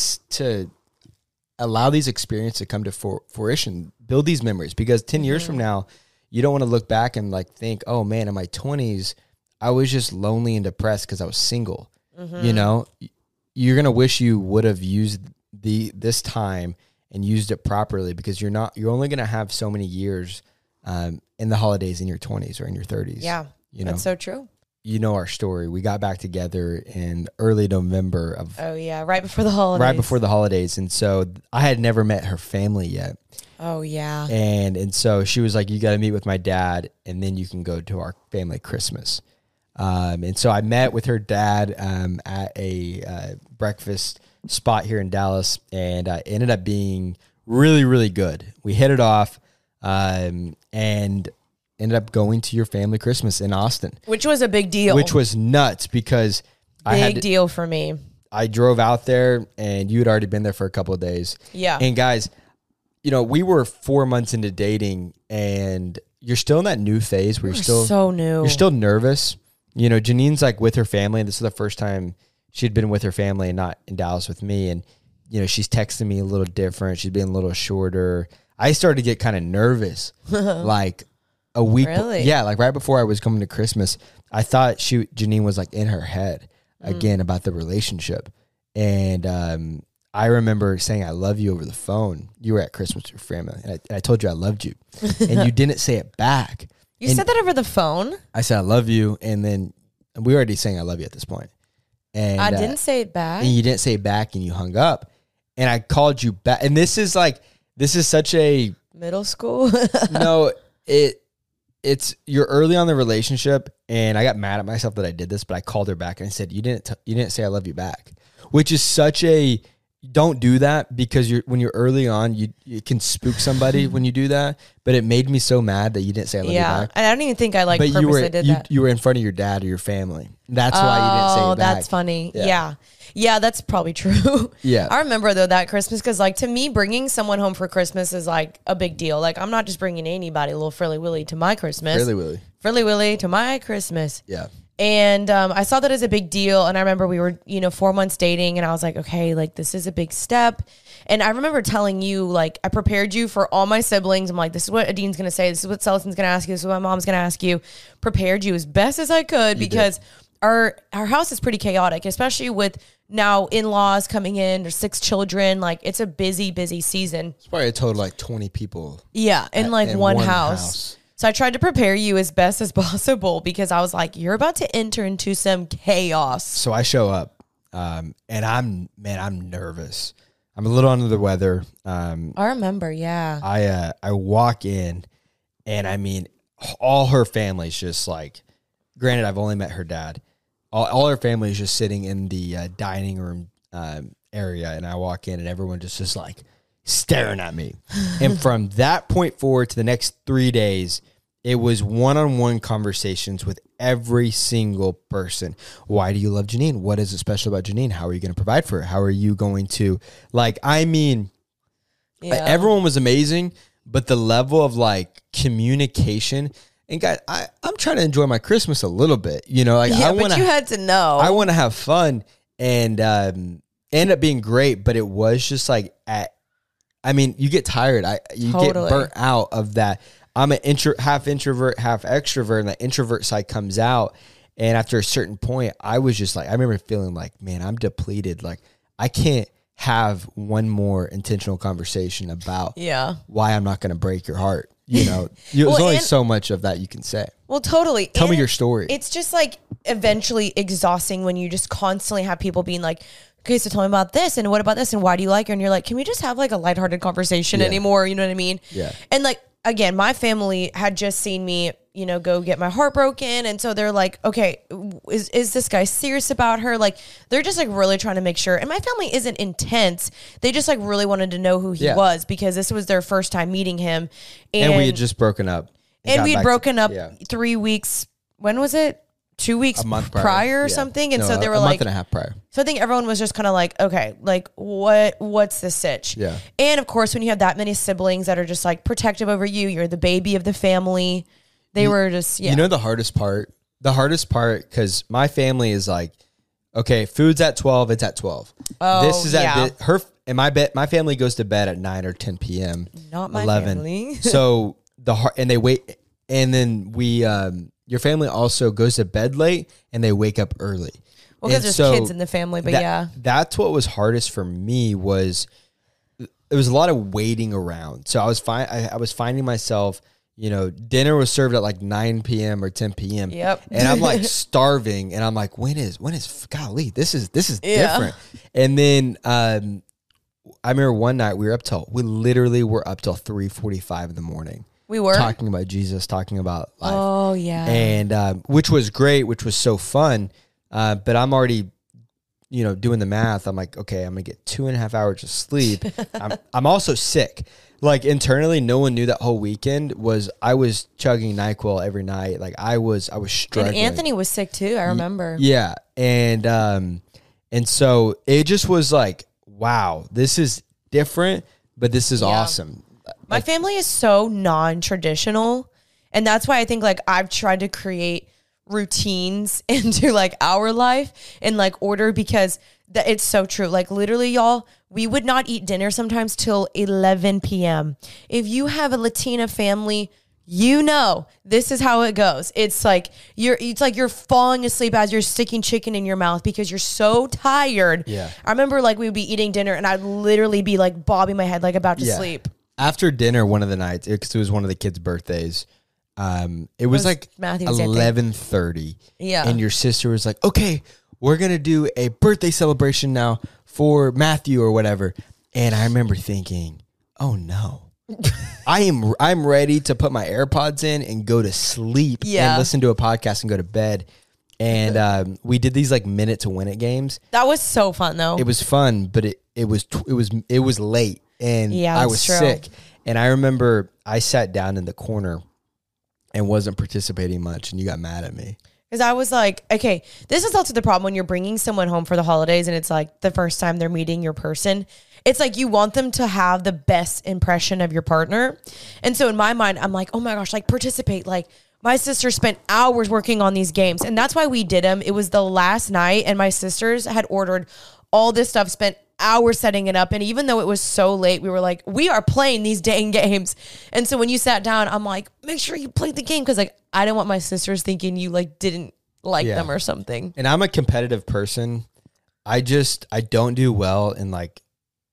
allow these experiences to come to fruition. Build these memories, because 10 years from now, you don't want to look back and like think, oh man, in my 20s, I was just lonely and depressed because I was single. You're gonna wish you would have used this time and used it properly, because you're only going to have so many years in the holidays in your 20s or in your 30s. Yeah, that's so true. You know our story. We got back together in early November of... Oh, yeah, right before the holidays. Right before the holidays. And so I had never met her family yet. Oh, yeah. And so she was like, you got to meet with my dad, and then you can go to our family Christmas. And so I met with her dad at a breakfast spot here in Dallas, and ended up being really, really good. We hit it off, and ended up going to your family Christmas in Austin, which was a big deal. Which was nuts, because big deal for me. I drove out there, and you had already been there for a couple of days. Yeah. And guys, we were 4 months into dating, and you're still in that new phase where you're still so new. You're still nervous. Janine's like with her family, and this is the first time she'd been with her family and not in Dallas with me. And, she's texting me a little different. She's being a little shorter. I started to get kind of nervous, like a week. Really? Yeah. Like right before I was coming to Christmas, I thought Janine was like in her head again about the relationship. And, I remember saying, I love you over the phone. You were at Christmas with your family. And I told you I loved you. And you didn't say it back. You said that over the phone? I said, I love you. And then we were already saying I love you at this point. And I didn't say it back. And you didn't say it back, and you hung up. And I called you back. And this is such a middle school. No, it's you're early on the relationship, and I got mad at myself that I did this, but I called her back and I said, you didn't say I love you back, which is such a, don't do that, because when you're early on, you can spook somebody when you do that. But it made me so mad that you didn't say I love you back. And I don't even think I purposely did that. You were in front of your dad or your family. That's why you didn't say it back. That's funny. Yeah, that's probably true. Yeah. I remember though that Christmas, because like to me, bringing someone home for Christmas is like a big deal. Like I'm not just bringing anybody, a little Frilly Willy to my Christmas. Frilly Willy to my Christmas. Yeah. And I saw that as a big deal. And I remember we were, 4 months dating, and I was like, okay, like this is a big step. And I remember telling you, like, I prepared you for all my siblings. I'm like, this is what Adine's going to say. This is what Celestin's going to ask you. This is what my mom's going to ask you. Prepared you as best as I could, because our house is pretty chaotic, especially with now in-laws coming in. There's 6 children. Like, it's a busy season. It's probably a total like 20 people. Yeah, in one house. So I tried to prepare you as best as possible, because I was like, you're about to enter into some chaos. So I show up, and I'm nervous. I'm a little under the weather. I remember, yeah. I walk in, and I mean, all her family's just like, granted, I've only met her dad. All her family is just sitting in the dining room area, and I walk in, and everyone just is like staring at me. And from that point forward to the next 3 days, it was one-on-one conversations with every single person. Why do you love Janine? What is special about Janine? How are you going to provide for her? How are you going to, everyone was amazing, but the level of like communication, and guys, I'm trying to enjoy my Christmas a little bit, but you had to know. I want to have fun, and ended up being great, but it was just like you get tired. You get burnt out of that. I'm an half introvert, half extrovert, and the introvert side comes out. And after a certain point, I was just like, I remember feeling like, man, I'm depleted. Like, I can't have one more intentional conversation about why I'm not going to break your heart. There's only so much of that you can say. Well, totally. Tell me your story. It's just like eventually exhausting when you just constantly have people being like, okay, so tell me about this, and what about this, and why do you like her? And you're like, can we just have like a lighthearted conversation anymore? You know what I mean? Yeah. And like, again, my family had just seen me, go get my heart broken. And so they're like, okay, is this guy serious about her? Like, they're just like really trying to make sure. And my family isn't intense. They just like really wanted to know who he was, because this was their first time meeting him. And we had just broken up. And we had broken up 3 weeks. When was it? 2 weeks prior or something. And so they were like, a month and a half prior. So I think everyone was just kind of like, okay, like what's the sitch? Yeah. And of course, when you have that many siblings that are just like protective over you, you're the baby of the family. They were just, the hardest part? The hardest part, because my family is like, okay, food's at 12, it's at 12. Oh, this is at and my family goes to bed at 9 or 10 p.m. Not my 11. family. So and they wait, and then we, your family also goes to bed late and they wake up early. Well, because there's kids in the family, but that's what was hardest for me. Was there was a lot of waiting around. So I was finding myself, dinner was served at like 9 p.m. or 10 p.m. Yep. And I'm like starving, and I'm like, when is golly, this is different. And then I remember one night we literally were up till 3:45 in the morning. We were talking about Jesus, talking about life. Oh yeah. And which was great, which was so fun. But I'm already, doing the math. I'm like, okay, I'm gonna get 2.5 hours of sleep. I'm also sick. Like internally, no one knew that whole weekend I was chugging NyQuil every night. Like I was struggling. And Anthony was sick too. I remember. Yeah, and so it just was like, wow, this is different, but this is awesome. My family is so non-traditional. And that's why I think like I've tried to create routines into like our life in like order, because it's so true. Like literally, y'all, we would not eat dinner sometimes till 11 p.m. If you have a Latina family, you know, this is how it goes. It's like you're falling asleep as you're sticking chicken in your mouth because you're so tired. Yeah. I remember like we would be eating dinner and I'd literally be like bobbing my head like about to sleep. After dinner, one of the nights, because it was one of the kids' birthdays, it was like Matthew's 11:30. Yeah. And your sister was like, okay, we're going to do a birthday celebration now for Matthew or whatever. And I remember thinking, oh no. I'm ready to put my AirPods in and go to sleep and listen to a podcast and go to bed. And we did these like minute to win it games. That was so fun though. It was fun, but it was late and I was sick. And I remember I sat down in the corner and wasn't participating much, and you got mad at me. Because I was like, okay, this is also the problem when you're bringing someone home for the holidays and it's like the first time they're meeting your person. It's like you want them to have the best impression of your partner. And so in my mind, I'm like, oh my gosh, like participate. Like my sister spent hours working on these games. And that's why we did them. It was the last night and my sisters had ordered all this stuff, spent hours setting it up. And even though it was so late, we were like, we are playing these dang games. And so when you sat down, I'm like, make sure you play the game. Cause like, I didn't want my sisters thinking you like didn't like them or something. And I'm a competitive person. I don't do well in like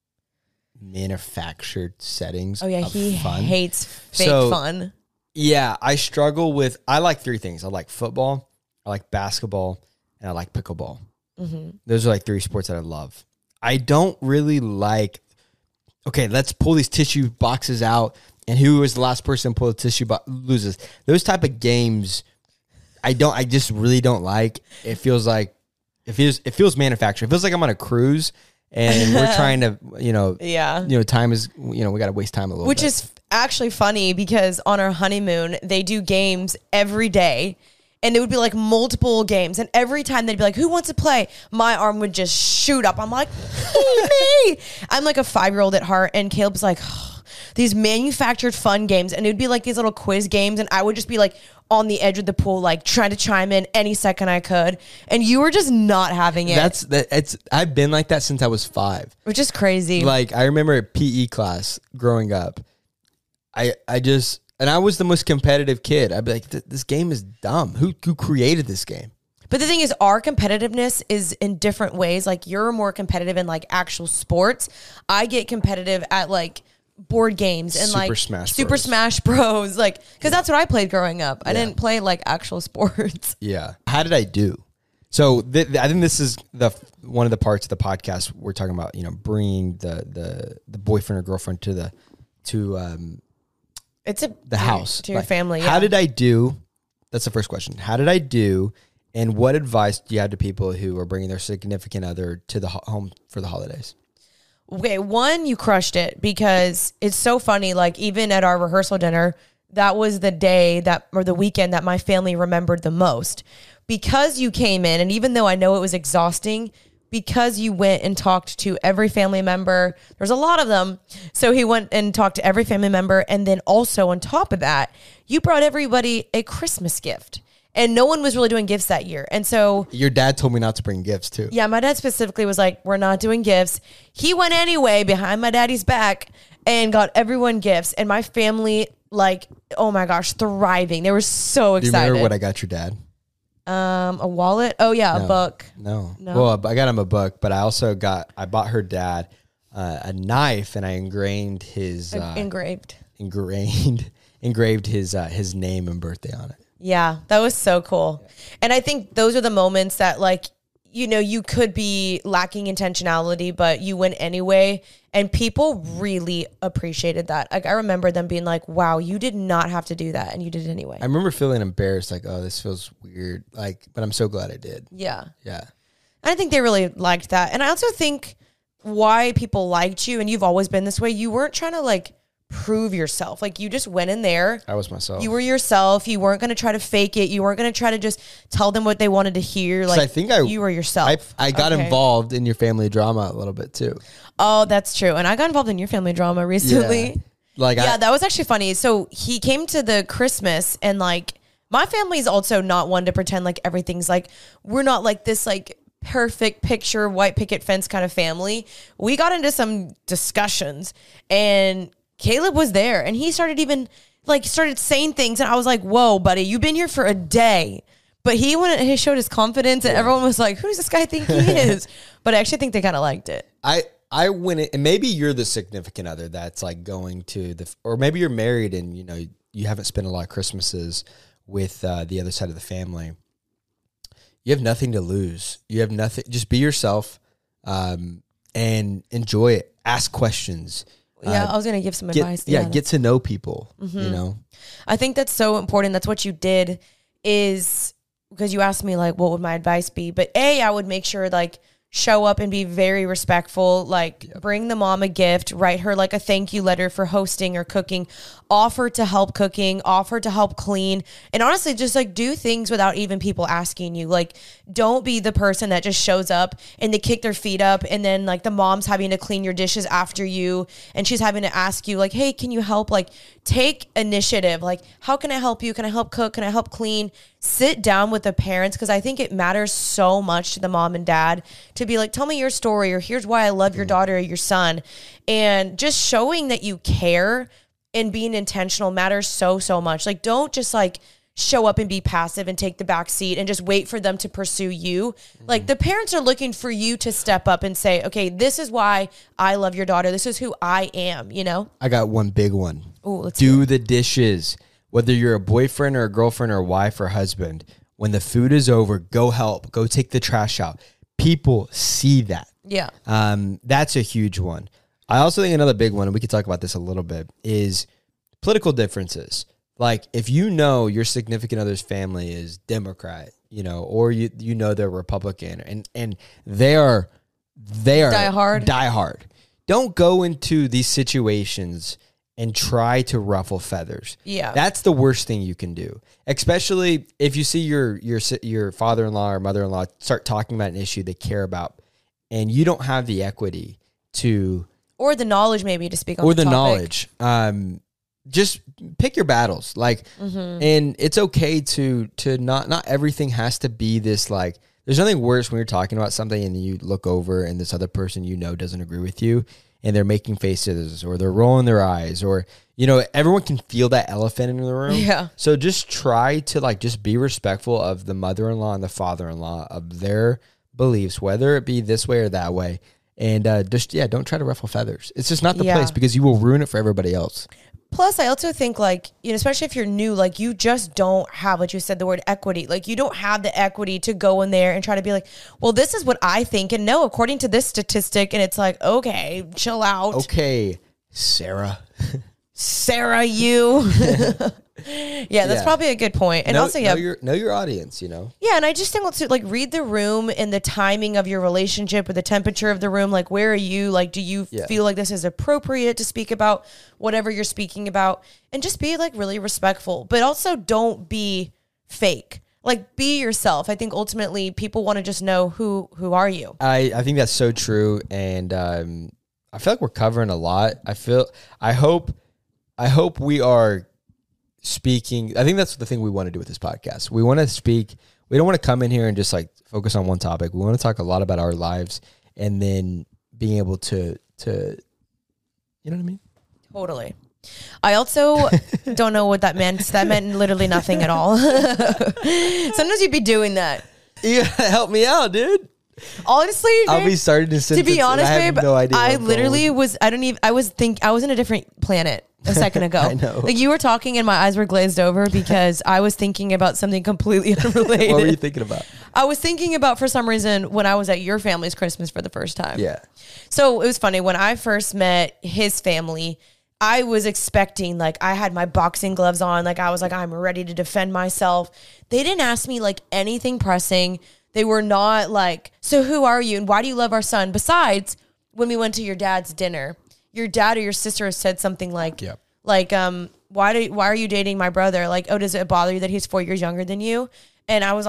manufactured settings. Oh yeah. He fun. hates fake fun. Yeah. I struggle with, I like three things. I like football, I like basketball, and I like pickleball. Mm-hmm. Those are like three sports that I love. I don't really like, okay, let's pull these tissue boxes out and who is the last person to pull the tissue box loses. Those type of games, I just really don't like. It feels like, it feels manufactured. It feels like I'm on a cruise and we're trying to, time is, we got to waste time a little bit. Which is actually funny because on our honeymoon, they do games every day. And it would be like multiple games. And every time they'd be like, who wants to play? My arm would just shoot up. I'm like, me. I'm like a 5-year-old at heart. And Caleb's like, oh, these manufactured fun games. And it would be like these little quiz games. And I would just be like on the edge of the pool, like trying to chime in any second I could. And you were just not having it. I've been like that since I was 5. Which is crazy. Like I remember a PE class growing up. And I was the most competitive kid. I'd be like, this game is dumb. Who created this game? But the thing is, our competitiveness is in different ways. Like, you're more competitive in, like, actual sports. I get competitive at, like, board games and, Super Smash Bros. Like, because that's what I played growing up. I didn't play, like, actual sports. Yeah. How did I do? So, I think this is one of the parts of the podcast we're talking about, bringing the boyfriend or girlfriend to the house to your family. How did I do? That's the first question. How did I do? And what advice do you have to people who are bringing their significant other to the home for the holidays? Okay, one, you crushed it because it's so funny. Like even at our rehearsal dinner, that was the day or the weekend that my family remembered the most because you came in. And even though I know it was exhausting, because you went and talked to every family member, there's a lot of them. So he went and talked to every family member. And then also on top of that, you brought everybody a Christmas gift. And no one was really doing gifts that year. And so your dad told me not to bring gifts too. Yeah, my dad specifically was like, we're not doing gifts. He went anyway behind my daddy's back and got everyone gifts. And my family, like, oh my gosh, thriving. They were so excited. Do you remember what I got your dad? A wallet? Oh yeah, a book. No. Well, I got him a book, but I bought her dad a knife and I engraved his his name and birthday on it. Yeah, that was so cool. And I think those are the moments that like, you could be lacking intentionality, but you went anyway. And people really appreciated that. Like I remember them being like, wow, you did not have to do that. And you did it anyway. I remember feeling embarrassed. Like, oh, this feels weird. Like, but I'm so glad I did. Yeah. Yeah. I think they really liked that. And I also think why people liked you, and you've always been this way, you weren't trying to like prove yourself. Like you just went in there. I was myself. You were yourself. You weren't going to try to fake it. You weren't going to try to just tell them what they wanted to hear. Like I think you were yourself. I got involved in your family drama a little bit too. Oh, that's true. And I got involved in your family drama recently. Like, yeah, that was actually funny. So he came to the Christmas, and like my family's also not one to pretend like everything's like, we're not like this like perfect picture white picket fence kind of family. We got into some discussions, and Caleb was there, and he started saying things, and I was like, whoa, buddy, you've been here for a day. But he showed his confidence, and everyone was like, who does this guy think he is? But I actually think they kind of liked it. I went in, and maybe you're the significant other that's like going to or maybe you're married and you haven't spent a lot of Christmases with the other side of the family. You have nothing to lose. You have nothing. Just be yourself, and enjoy it. Ask questions. Yeah, I was going to give some advice. Get to know people, I think that's so important. That's what you did, is because you asked me like, what would my advice be? But I would make sure like show up and be very respectful, like bring the mom a gift, write her like a thank you letter for hosting or cooking, offer to help cooking, offer to help clean, and honestly just like do things without even people asking you. Like, don't be the person that just shows up and they kick their feet up, and then like the mom's having to clean your dishes after you, and she's having to ask you like, hey, can you help? Like, take initiative. Like, how can I help you? Can I help cook? Can I help clean? Sit down with the parents, because I think it matters so much to the mom and dad to be like, tell me your story, or here's why I love your daughter or your son. And just showing that you care and being intentional matters so much. Like, don't just like show up and be passive and take the back seat and just wait for them to pursue you. Like, the parents are looking for you to step up and say, okay, this is why I love your daughter. This is who I am, I got one big one. Ooh, let's do the dishes. Whether you're a boyfriend or a girlfriend or a wife or husband, when the food is over, go help. Go take the trash out. People see that. Yeah. That's a huge one. I also think another big one, and we could talk about this a little bit, is political differences. Like, if your significant other's family is Democrat, or they're Republican, and they are die hard. Don't go into these situations and try to ruffle feathers. Yeah. That's the worst thing you can do. Especially if you see your father-in-law or mother-in-law start talking about an issue they care about, and you don't have the equity to, or the knowledge maybe to speak on, or the the topic. knowledge. Just pick your battles. Like, and it's okay to not everything has to be this, like, there's nothing worse when you're talking about something and you look over and this other person doesn't agree with you, and they're making faces or they're rolling their eyes, or everyone can feel that elephant in the room. Yeah. So just try to just be respectful of the mother-in-law and the father-in-law, of their beliefs, whether it be this way or that way, and don't try to ruffle feathers. It's just not the place, because you will ruin it for everybody else. Plus, I also think, like, especially if you're new, like, you just don't have, like you said, the word equity. Like, you don't have the equity to go in there and try to be like, well, this is what I think. And no, according to this statistic. And it's like, okay, chill out. Okay, Sarah. Sarah, you. Yeah, that's probably a good point. And also, know your audience, Yeah, and I just think also, like, read the room and the timing of your relationship, or the temperature of the room. Like, where are you? Like, do you feel like this is appropriate to speak about whatever you're speaking about? And just be, like, really respectful. But also don't be fake. Like, be yourself. I think ultimately people want to just know who are you. I think that's so true. And I feel like we're covering a lot. I hope we are speaking. I think that's the thing we want to do with this podcast. We want to speak. We don't want to come in here and just like focus on one topic. We want to talk a lot about our lives, and then being able to you know what I mean? Totally. I also don't know what that meant. That meant literally nothing at all. Sometimes you'd be doing that. You gotta help me out, dude. Honestly, babe, I'll be starting to be honest, babe, no idea. I literally was. I was in a different planet a second ago. I know. Like, you were talking and my eyes were glazed over because I was thinking about something completely unrelated. What were you thinking about? I was thinking about, for some reason, when I was at your family's Christmas for the first time. Yeah. So it was funny. When I first met his family, I was expecting, like, I had my boxing gloves on. Like, I was like, I'm ready to defend myself. They didn't ask me, like, anything pressing. They were not like, so who are you and why do you love our son? Besides, when we went to your dad's dinner, your dad or your sister said something like, why are you dating my brother? Like, oh, does it bother you that he's 4 years younger than you? And I was like,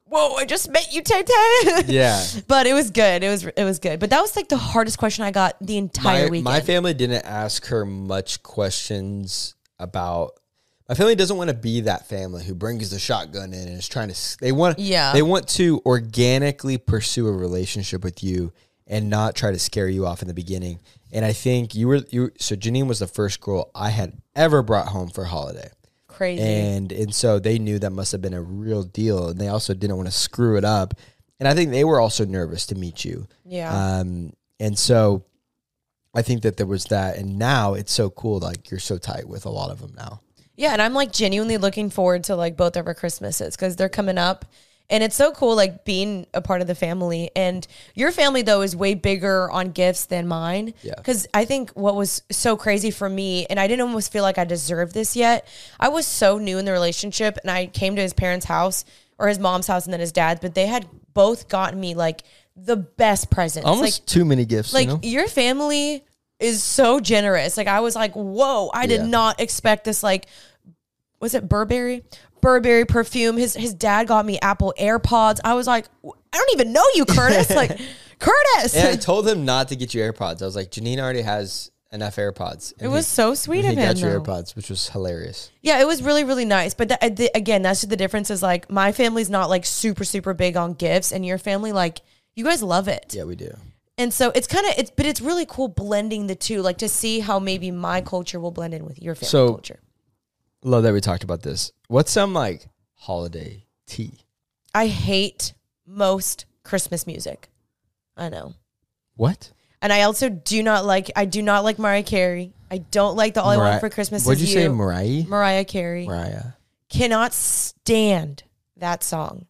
whoa, I just met you, Tay-Tay. Yeah. But it was good. It was good. But that was like the hardest question I got the entire weekend. My family didn't ask her much questions about. My family doesn't want to be that family who brings the shotgun in and is trying to. They want to organically pursue a relationship with you and not try to scare you off in the beginning. And I think so Janine was the first girl I had ever brought home for a holiday. Crazy. And so they knew that must have been a real deal, and they also didn't want to screw it up. And I think they were also nervous to meet you. Yeah. And so I think that there was that, and now it's so cool. Like, you're so tight with a lot of them now. Yeah, and I'm like genuinely looking forward to like both of our Christmases because they're coming up. And it's so cool, like, being a part of the family. And your family, though, is way bigger on gifts than mine. Yeah. Because I think what was so crazy for me, and I didn't almost feel like I deserved this yet, I was so new in the relationship, and I came to his parents' house, or his mom's house, and then his dad's, but they had both gotten me, like, the best presents. Almost like, too many gifts, like, you know? your family is so generous. Like, I was like, whoa, I did not expect this, like, was it Burberry perfume. His dad got me Apple AirPods. I was like, I don't even know you, Curtis. Like, Curtis. And I told him not to get you AirPods. I was like, Janine already has enough AirPods. And it was so sweet of him. He got your though. AirPods, which was hilarious. Yeah, it was really, really nice. But again, that's just the difference is like my family's not like super, super big on gifts, and your family, like, you guys love it. Yeah, we do. And so it's kind of, but it's really cool blending the two, like to see how maybe my culture will blend in with your family culture. Love that we talked about this. What's some like holiday tea? I hate most Christmas music. I know. What? And I also do not like Mariah Carey. I don't like the All I Want for Christmas Is You. What'd you say, Mariah? Mariah Carey. Mariah. Cannot stand that song.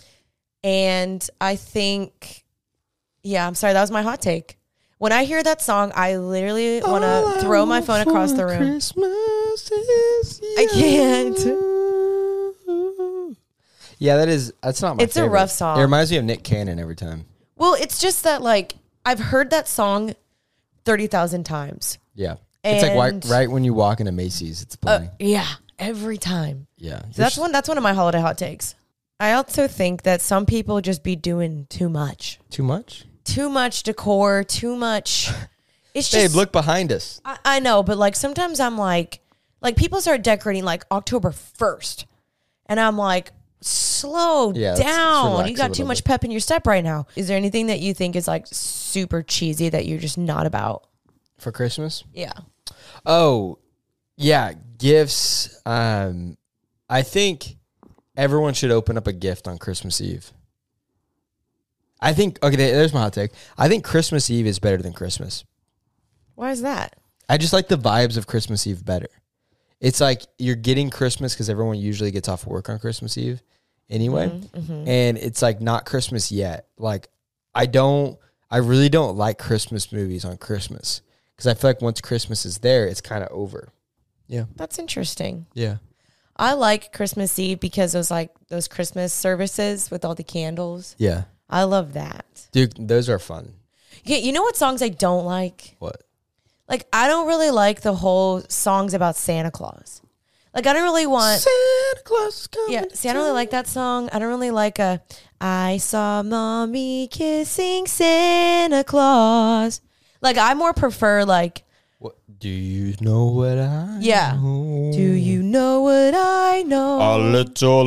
And I think, I'm sorry, that was my hot take. When I hear that song, I literally want to throw my phone across the room. Christmas is you. I can't. Yeah, that's not my It's favorite. a rough song. It reminds me of Nick Cannon every time. Well, it's just that, like, I've heard that song 30,000 times. Yeah. It's like right when you walk into Macy's, it's playing. Yeah, every time. Yeah. So that's one of my holiday hot takes. I also think that some people just be doing too much. Too much? Too much decor, too much. It's just, Babe, look behind us. I know, but like sometimes I'm like people start decorating like October 1st. And I'm like, slow down. You got too much pep in your step right now. Is there anything that you think is like super cheesy that you're just not about? For Christmas? Yeah. Oh, yeah. Gifts. I think everyone should open up a gift on Christmas Eve. I think, okay, there's my hot take. I think Christmas Eve is better than Christmas. Why is that? I just like the vibes of Christmas Eve better. It's like you're getting Christmas because everyone usually gets off work on Christmas Eve anyway. Mm-hmm. And it's like not Christmas yet. Like I really don't like Christmas movies on Christmas because I feel like once Christmas is there, it's kind of over. Yeah. That's interesting. Yeah. I like Christmas Eve because those Christmas services with all the candles. Yeah. I love that. Dude, those are fun. Yeah, you know what songs I don't like? What? Like, I don't really like the whole songs about Santa Claus. Like, I don't really want... Santa Claus is coming. Yeah, see, I don't really like that song. I don't really like I saw mommy kissing Santa Claus. Like, I more prefer, like... What? Do you know what I know? Do you know what I know? A little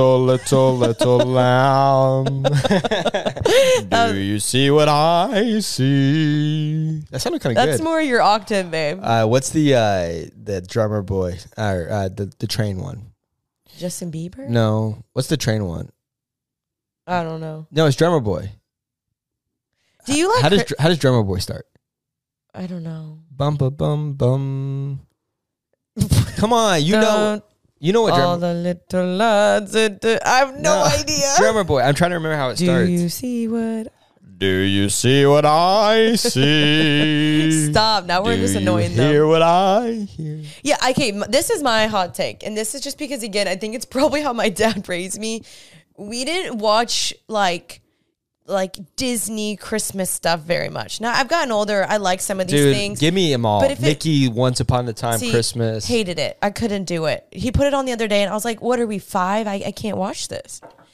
lamb. Do you see what I see? That sounded kind of good. That's more your octave, babe. What's the drummer boy? Or the train one? Justin Bieber? No. What's the train one? I don't know. No, it's drummer boy. Do you like... How does drummer boy start? I don't know. Bum ba bum bum. Come on, you know what all drummer. the little lads. I have no idea. Drummer boy. I'm trying to remember how it starts. Do you see what? Do you see what I see? Stop! Now we're just annoying them. Hear what I hear? Yeah. Okay. This is my hot take, and this is just because again, I think it's probably how my dad raised me. We didn't watch like Disney Christmas stuff very much. Now I've gotten older. I like some of these things. Give me them all. But if Mickey, Once Upon a Time, Christmas. Hated it. I couldn't do it. He put it on the other day and I was like, what are we, 5? I can't watch this.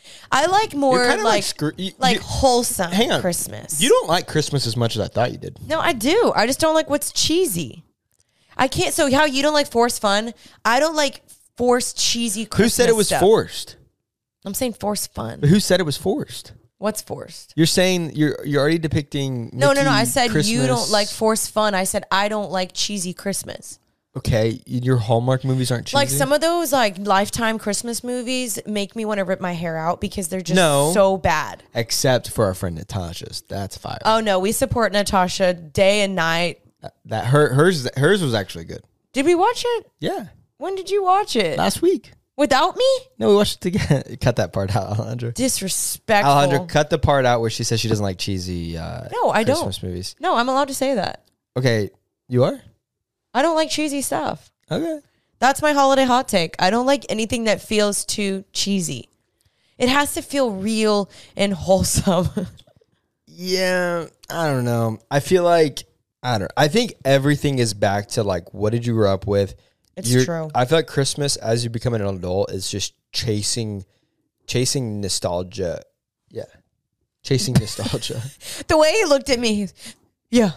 I like more kinda like you- wholesome hang on. Christmas. You don't like Christmas as much as I thought you did. No, I do. I just don't like what's cheesy. I can't. So how you don't like forced fun? I don't like forced cheesy Christmas Who said it was stuff. forced? I'm saying forced fun. Who said it was forced? What's forced? You're saying you're already depicting. No. Mickey I said you Christmas. don't like forced fun. I said I don't like cheesy Christmas. Okay, your Hallmark movies aren't cheesy. Like some of those like Lifetime Christmas movies make me want to rip my hair out because they're just No. so bad. Except for our friend Natasha's. That's fire. Oh no, we support Natasha day and night. That hers was actually good. Did we watch it? Yeah, When did you watch it? last week. Without me? No, we watched it together. Cut that part out, Alejandra. Disrespectful. Alejandra, cut the part out where she says she doesn't like cheesy No, I don't. Christmas movies. No, I'm allowed to say that. Okay, you are? I don't like cheesy stuff. Okay. That's my holiday hot take. I don't like anything that feels too cheesy. It has to feel real and wholesome. Yeah, I don't know. I feel like, I think everything is back to like, what did you grow up with? It's true. I feel like Christmas, as you become an adult, is just chasing nostalgia. Yeah. Chasing nostalgia. The way he looked at me, yeah.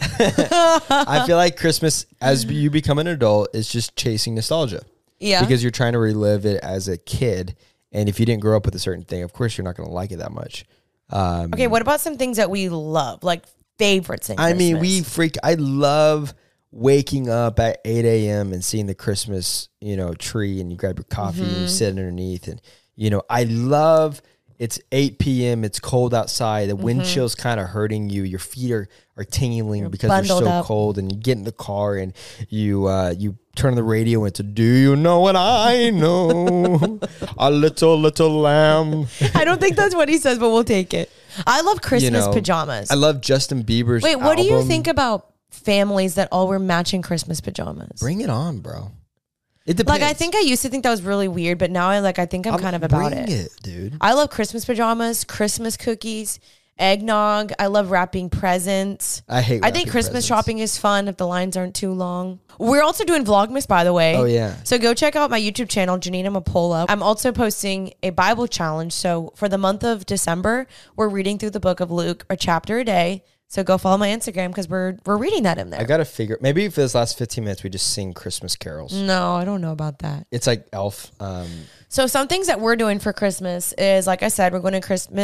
I feel like Christmas, as you become an adult, is just chasing nostalgia. Yeah. Because you're trying to relive it as a kid. And if you didn't grow up with a certain thing, of course, you're not going to like it that much. Okay, what about some things that we love, like favorites in I mean, Christmas? I love waking up at 8 a.m. and seeing the Christmas, tree, and you grab your coffee and you sit underneath. And, I love it's 8 p.m. It's cold outside. The wind chill's kind of hurting you. Your feet are tingling because they're so bundled up. cold. And you get in the car and you turn the radio into, do you know what I know? A little lamb. I don't think that's what he says, but we'll take it. I love Christmas pajamas. I love Justin Bieber's Wait, what do you album. think about families that all wear matching Christmas pajamas? Bring it on, bro. It depends. Like, I think I used to think that was really weird, but now I think I'm kind of about bring it. Dude. I love Christmas pajamas, Christmas cookies, eggnog. I love wrapping presents. I hate I think wrapping Christmas presents. shopping is fun if the lines aren't too long. We're also doing Vlogmas, by the way. Oh, yeah. So go check out my YouTube channel, Janina Mapola. I'm also posting a Bible challenge. So for the month of December, we're reading through the book of Luke, a chapter a day. So go follow my Instagram because we're reading that in there. I got to figure, maybe for this last 15 minutes, we just sing Christmas carols. No, I don't know about that. It's like Elf. So some things that we're doing for Christmas is, like I said, we're going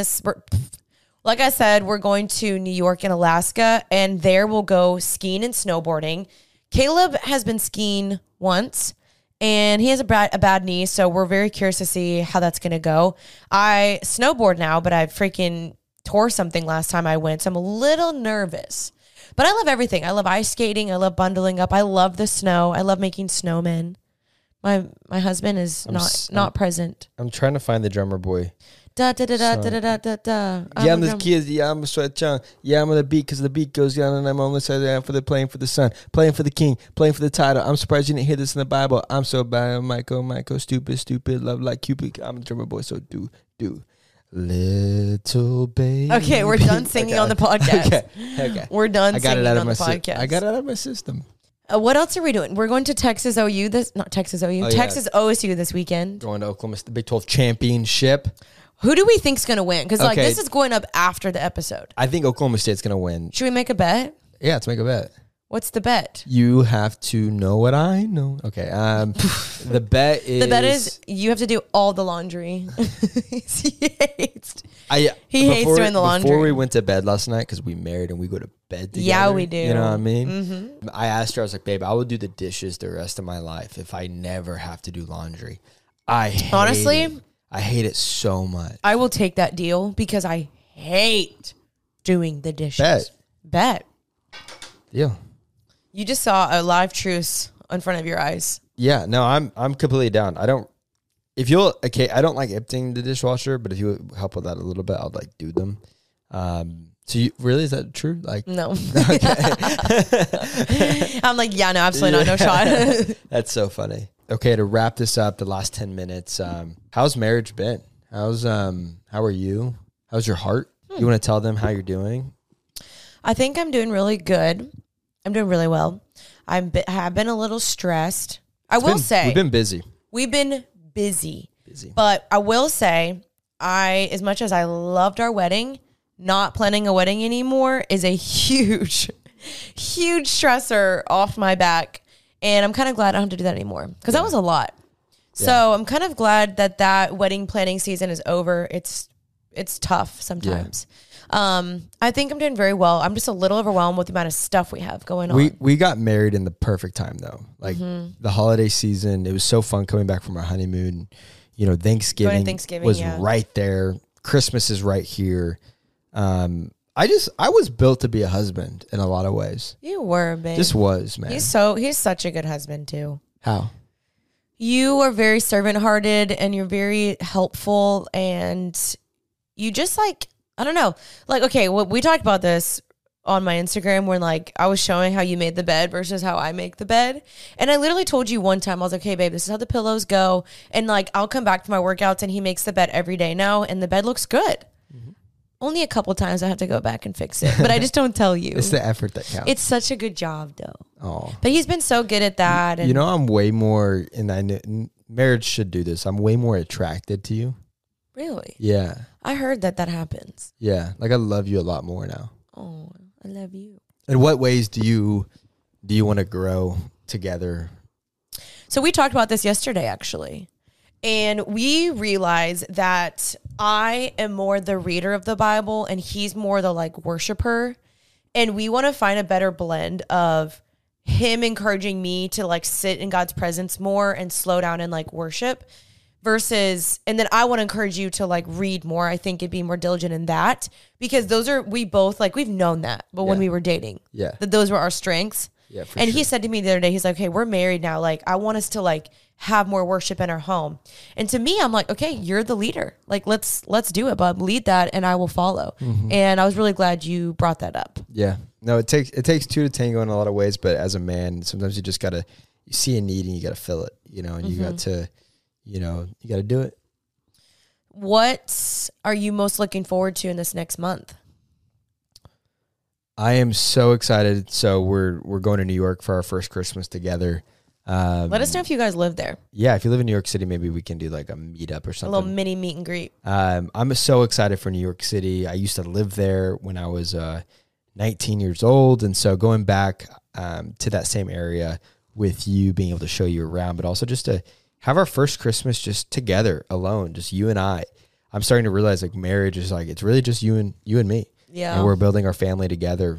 to New York and Alaska, and there we'll go skiing and snowboarding. Caleb has been skiing once, and he has a bad knee, so we're very curious to see how that's going to go. I snowboard now, but I freaking tore something last time I went, so I'm a little nervous. But I love everything. I love ice skating. I love bundling up. I love the snow. I love making snowmen. My husband is not present. I'm trying to find the drummer boy. Da da da da da da da da. Yeah, I'm the kids. Yeah, I'm a sweatshop. Yeah, I'm on the beat because the beat goes down, and I'm on the side for the playing for the sun, playing for the king, playing for the title. I'm surprised you didn't hear this in the Bible. I'm so bad, Michael, stupid, love like Cupid. I'm the drummer boy, so do. Little baby. Okay, we're done singing on the podcast. Okay. We're done I got singing it out on of the my podcast. I got it out of my system. What else are we doing? We're going to Texas OU Texas OSU this weekend. Going to Oklahoma, the Big 12 championship. Who do we think's going to win? Because Okay. this is going up after the episode. I think Oklahoma State's going to win. Should we make a bet? Yeah, let's make a bet. What's the bet? You have to know what I know. Okay. The bet is you have to do all the laundry. He hates before, doing the laundry. Before we went to bed last night, because we married and we go to bed together. Yeah, we do. You know what I mean? I asked her, I was like, babe, I will do the dishes the rest of my life if I never have to do laundry. Honestly, I hate it so much. I will take that deal because I hate doing the dishes. Bet. Yeah. You just saw a live truce in front of your eyes. Yeah, no, I'm completely down. I don't like emptying the dishwasher, but if you help with that a little bit, I'll like do them. So you really, is that true? Like, no. I'm like, yeah, no, absolutely not. No shot. That's so funny. Okay, to wrap this up, the last 10 minutes, how's marriage been? How are you? How's your heart? You want to tell them how you're doing? I think I'm doing really good. I'm doing really well. I have been a little stressed. I will say we've been busy. We've been busy. But I will say as much as I loved our wedding, not planning a wedding anymore is a huge, huge stressor off my back. And I'm kind of glad I don't have to do that anymore because that was a lot. Yeah. So I'm kind of glad that wedding planning season is over. It's tough sometimes. Yeah. I think I'm doing very well. I'm just a little overwhelmed with the amount of stuff we have going on. We got married in the perfect time though. Like the holiday season, it was so fun coming back from our honeymoon. You know, Thanksgiving was right there. Christmas is right here. I was built to be a husband in a lot of ways. You were, babe. Just was, man. He's such a good husband too. How? You are very servant-hearted and you're very helpful and you just like, I don't know. Like, okay, we talked about this on my Instagram when like I was showing how you made the bed versus how I make the bed. And I literally told you one time, I was like, hey babe, this is how the pillows go. And like, I'll come back to my workouts and he makes the bed every day now and the bed looks good. Mm-hmm. Only a couple times I have to go back and fix it, but I just don't tell you. It's the effort that counts. It's such a good job though. Oh, but he's been so good at that. And you know, I'm way more, and I know marriage should do this. I'm way more attracted to you. Really? Yeah. I heard that happens. Yeah. Like I love you a lot more now. Oh, I love you. In what ways do you want to grow together? So we talked about this yesterday, actually. And we realized that I am more the reader of the Bible and he's more the like worshiper. And we want to find a better blend of him encouraging me to like sit in God's presence more and slow down and like worship versus, and then I want to encourage you to like read more. I think it'd be more diligent in that because we both like, we've known that, but when we were dating, that those were our strengths. Yeah, and he said to me the other day, he's like, hey, we're married now. Like, I want us to like have more worship in our home. And to me, I'm like, okay, you're the leader. Like, let's do it, bub. Lead that and I will follow. Mm-hmm. And I was really glad you brought that up. Yeah. No, it takes two to tango in a lot of ways, but as a man, sometimes you just you see a need and you got to fill it, you know, and you got to, you got to do it. What are you most looking forward to in this next month? I am so excited. So we're going to New York for our first Christmas together. Let us know if you guys live there. Yeah, if you live in New York City, maybe we can do like a meetup or something. A little mini meet and greet. I'm so excited for New York City. I used to live there when I was 19 years old. And so going back to that same area with you, being able to show you around, but also just to have our first Christmas just together, alone, just you and I. I'm starting to realize like marriage is like, it's really just you and me. Yeah. And we're building our family together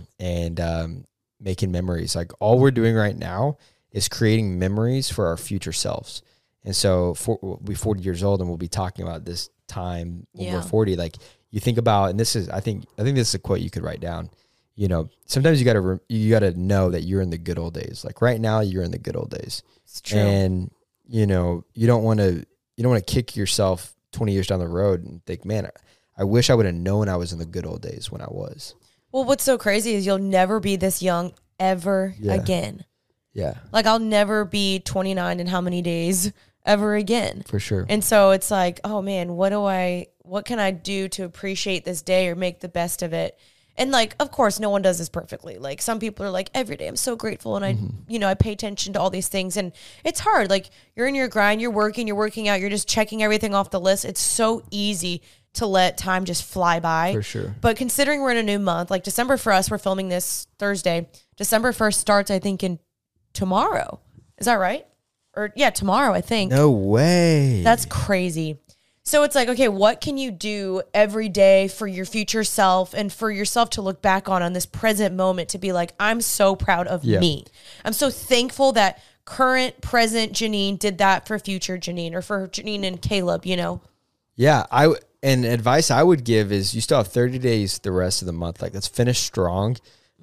and making memories. Like all we're doing right now is creating memories for our future selves. And so we'll be 40 years old and we'll be talking about this time when we're 40. Like you think about, and this is, I think this is a quote you could write down. You know, sometimes you gotta know that you're in the good old days. Like right now you're in the good old days. It's true. And you know, you don't want to kick yourself 20 years down the road and think, man, I wish I would have known I was in the good old days when I was. Well, what's so crazy is you'll never be this young ever again. Yeah. Like I'll never be 29 in how many days ever again. For sure. And so it's like, oh man, what can I do to appreciate this day or make the best of it? And like, of course, no one does this perfectly. Like some people are like, every day I'm so grateful. And I pay attention to all these things and it's hard. Like you're in your grind, you're working out, you're just checking everything off the list. It's so easy to let time just fly by. For sure. But considering we're in a new month, like December for us, we're filming this Thursday. December 1st starts, I think, in tomorrow. Is that right? Or tomorrow, I think. No way. That's crazy. So it's like, okay, what can you do every day for your future self and for yourself to look back on this present moment to be like, I'm so proud of me. I'm so thankful that current, present Janine did that for future Janine or for Janine and Caleb, you know? Yeah. And advice I would give is you still have 30 days the rest of the month. Like let's finish strong.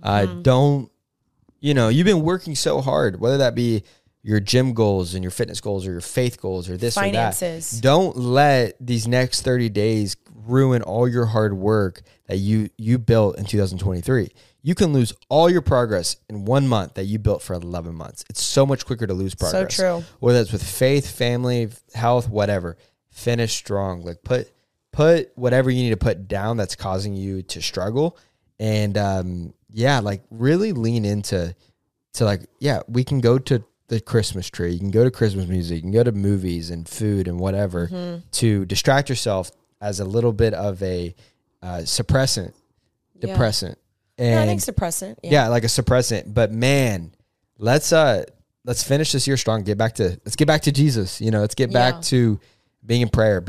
Don't, you've been working so hard, whether that be your gym goals and your fitness goals or your faith goals or this finances. Or that. Don't let these next 30 days ruin all your hard work that you built in 2023. You can lose all your progress in 1 month that you built for 11 months. It's so much quicker to lose progress. So true. Whether it's with faith, family, health, whatever. Finish strong. Like put whatever you need to put down that's causing you to struggle. And like really lean into we can go to the Christmas tree. You can go to Christmas music. You can go to movies and food and whatever to distract yourself as a little bit of a depressant. And I think suppressant. Yeah, like a suppressant. But man, let's finish this year strong. Let's get back to Jesus. Let's get back to being in prayer,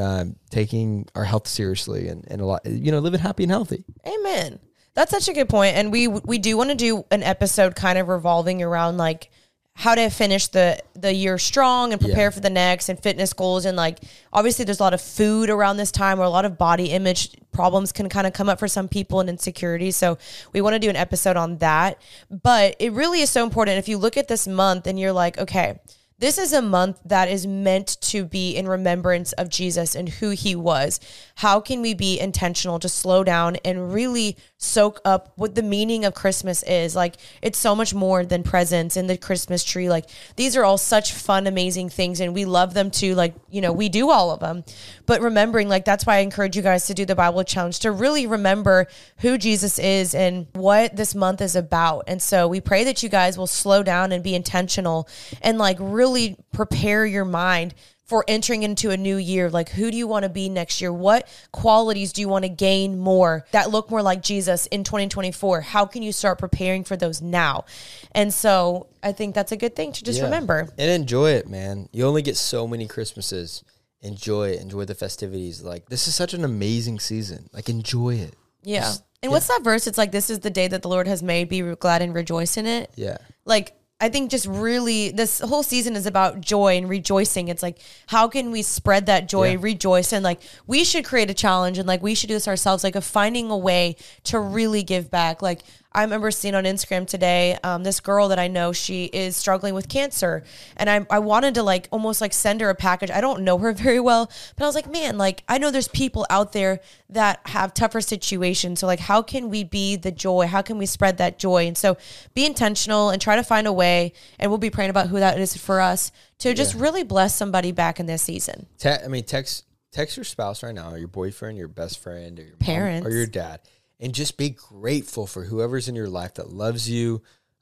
taking our health seriously, and a lot, living happy and healthy. Amen. That's such a good point. And we do want to do an episode kind of revolving around like how to finish the year strong and prepare for the next, and fitness goals. And like, obviously there's a lot of food around this time, or a lot of body image problems can kind of come up for some people, and insecurity. So we want to do an episode on that. But it really is so important. If you look at this month and you're like, okay, this is a month that is meant to be in remembrance of Jesus and who he was. How can we be intentional to slow down and really soak up what the meaning of Christmas is? Like, it's so much more than presents and the Christmas tree. Like, these are all such fun, amazing things, and we love them too. Like, we do all of them. But remembering, like, that's why I encourage you guys to do the Bible challenge, to really remember who Jesus is and what this month is about. And so we pray that you guys will slow down and be intentional and like really prepare your mind for entering into a new year. Like, who do you want to be next year? What qualities do you want to gain more that look more like Jesus in 2024? How can you start preparing for those now? And so I think that's a good thing to just remember. And enjoy it, man. You only get so many Christmases. Enjoy it. Enjoy the festivities. Like, this is such an amazing season. Like, enjoy it. Yeah. What's that verse? It's like, this is the day that the Lord has made. Be glad and rejoice in it. Yeah. Like, I think just really this whole season is about joy and rejoicing. It's like, how can we spread that joy, rejoice? And like, we should create a challenge, and like, we should do this ourselves, like of finding a way to really give back. Like, I remember seeing on Instagram today, this girl that I know, she is struggling with cancer. And I wanted to like almost like send her a package. I don't know her very well, but I was like, man, like, I know there's people out there that have tougher situations. So like, how can we be the joy? How can we spread that joy? And so be intentional and try to find a way. And we'll be praying about who that is for us to just really bless somebody back in this season. Text your spouse right now, or your boyfriend, your best friend, or your parents, mom, or your dad. And just be grateful for whoever's in your life that loves you.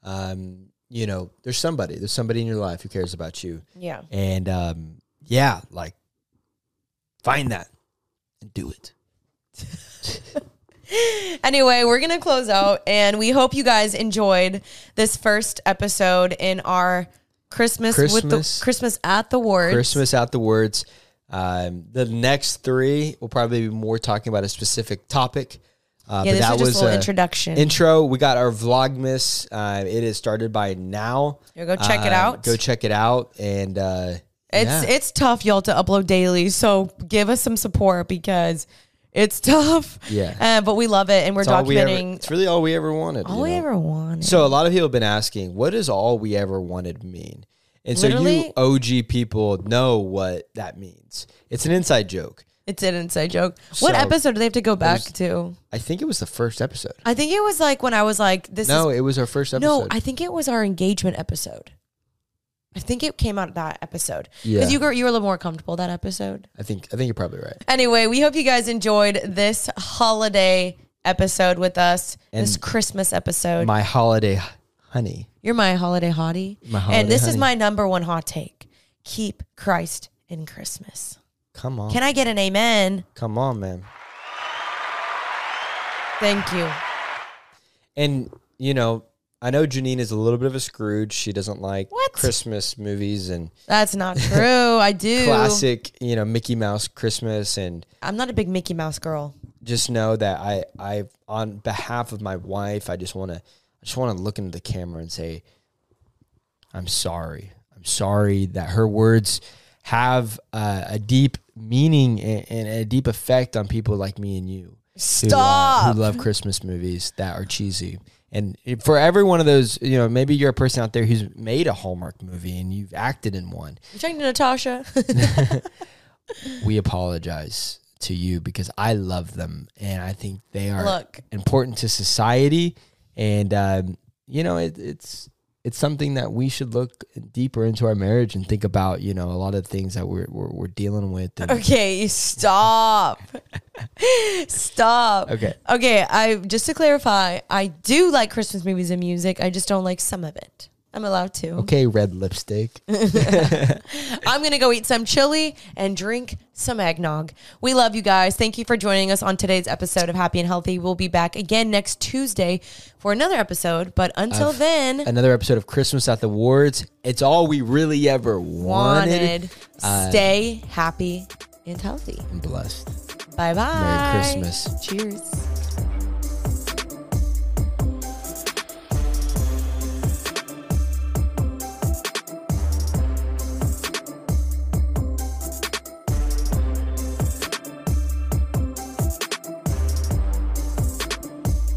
There's somebody in your life who cares about you. Yeah. And, like, find that and do it. Anyway, we're going to close out, and we hope you guys enjoyed this first episode in our Christmas at the Words. Christmas at the Words. The next 3 will probably be more talking about a specific topic. But this that was just a little introduction. Intro. We got our Vlogmas. It is started by now. Go check it out. Go check it out. And it's tough, y'all, to upload daily. So give us some support because it's tough. Yeah. But we love it, and we're documenting. It's really all we ever wanted. All we ever wanted. So a lot of people have been asking, what does all we ever wanted mean? And Literally, so you OG people know what that means. It's an inside joke. It's an inside joke. What episode do they have to go back to? I think it was the first episode. I think it was like when I was like, it was our first episode. No, I think it was our engagement episode. I think it came out of that episode. Yeah. Because you were a little more comfortable that episode. I think you're probably right. Anyway, we hope you guys enjoyed this holiday episode with us. And this Christmas episode. My holiday honey. You're my holiday hottie. And this is my number one hot take. Keep Christ in Christmas. Come on. Can I get an amen? Come on, man. Thank you. And, I know Janine is a little bit of a Scrooge. She doesn't like Christmas movies. And that's not true. I do. Classic, Mickey Mouse Christmas. And I'm not a big Mickey Mouse girl. Just know that I on behalf of my wife, I just want to look into the camera and say, I'm sorry. I'm sorry that her words have a deep meaning and a deep effect on people like me and you. Stop. Who love Christmas movies that are cheesy. And for every one of those, maybe you're a person out there who's made a Hallmark movie and you've acted in one. You talking to Natasha? We apologize to you because I love them and I think they are important to society. And, it's something that we should look deeper into our marriage and think about, a lot of things that we're dealing with. And okay, stop. Stop. Okay. Just to clarify, I do like Christmas movies and music. I just don't like some of it. I'm allowed to. Okay, red lipstick. I'm going to go eat some chili and drink some eggnog. We love you guys. Thank you for joining us on today's episode of Happy and Healthy. We'll be back again next Tuesday for another episode. But until then, another episode of Christmas at the Wards. It's all we really ever wanted. Stay happy and healthy. And blessed. Bye-bye. Merry Christmas. Cheers.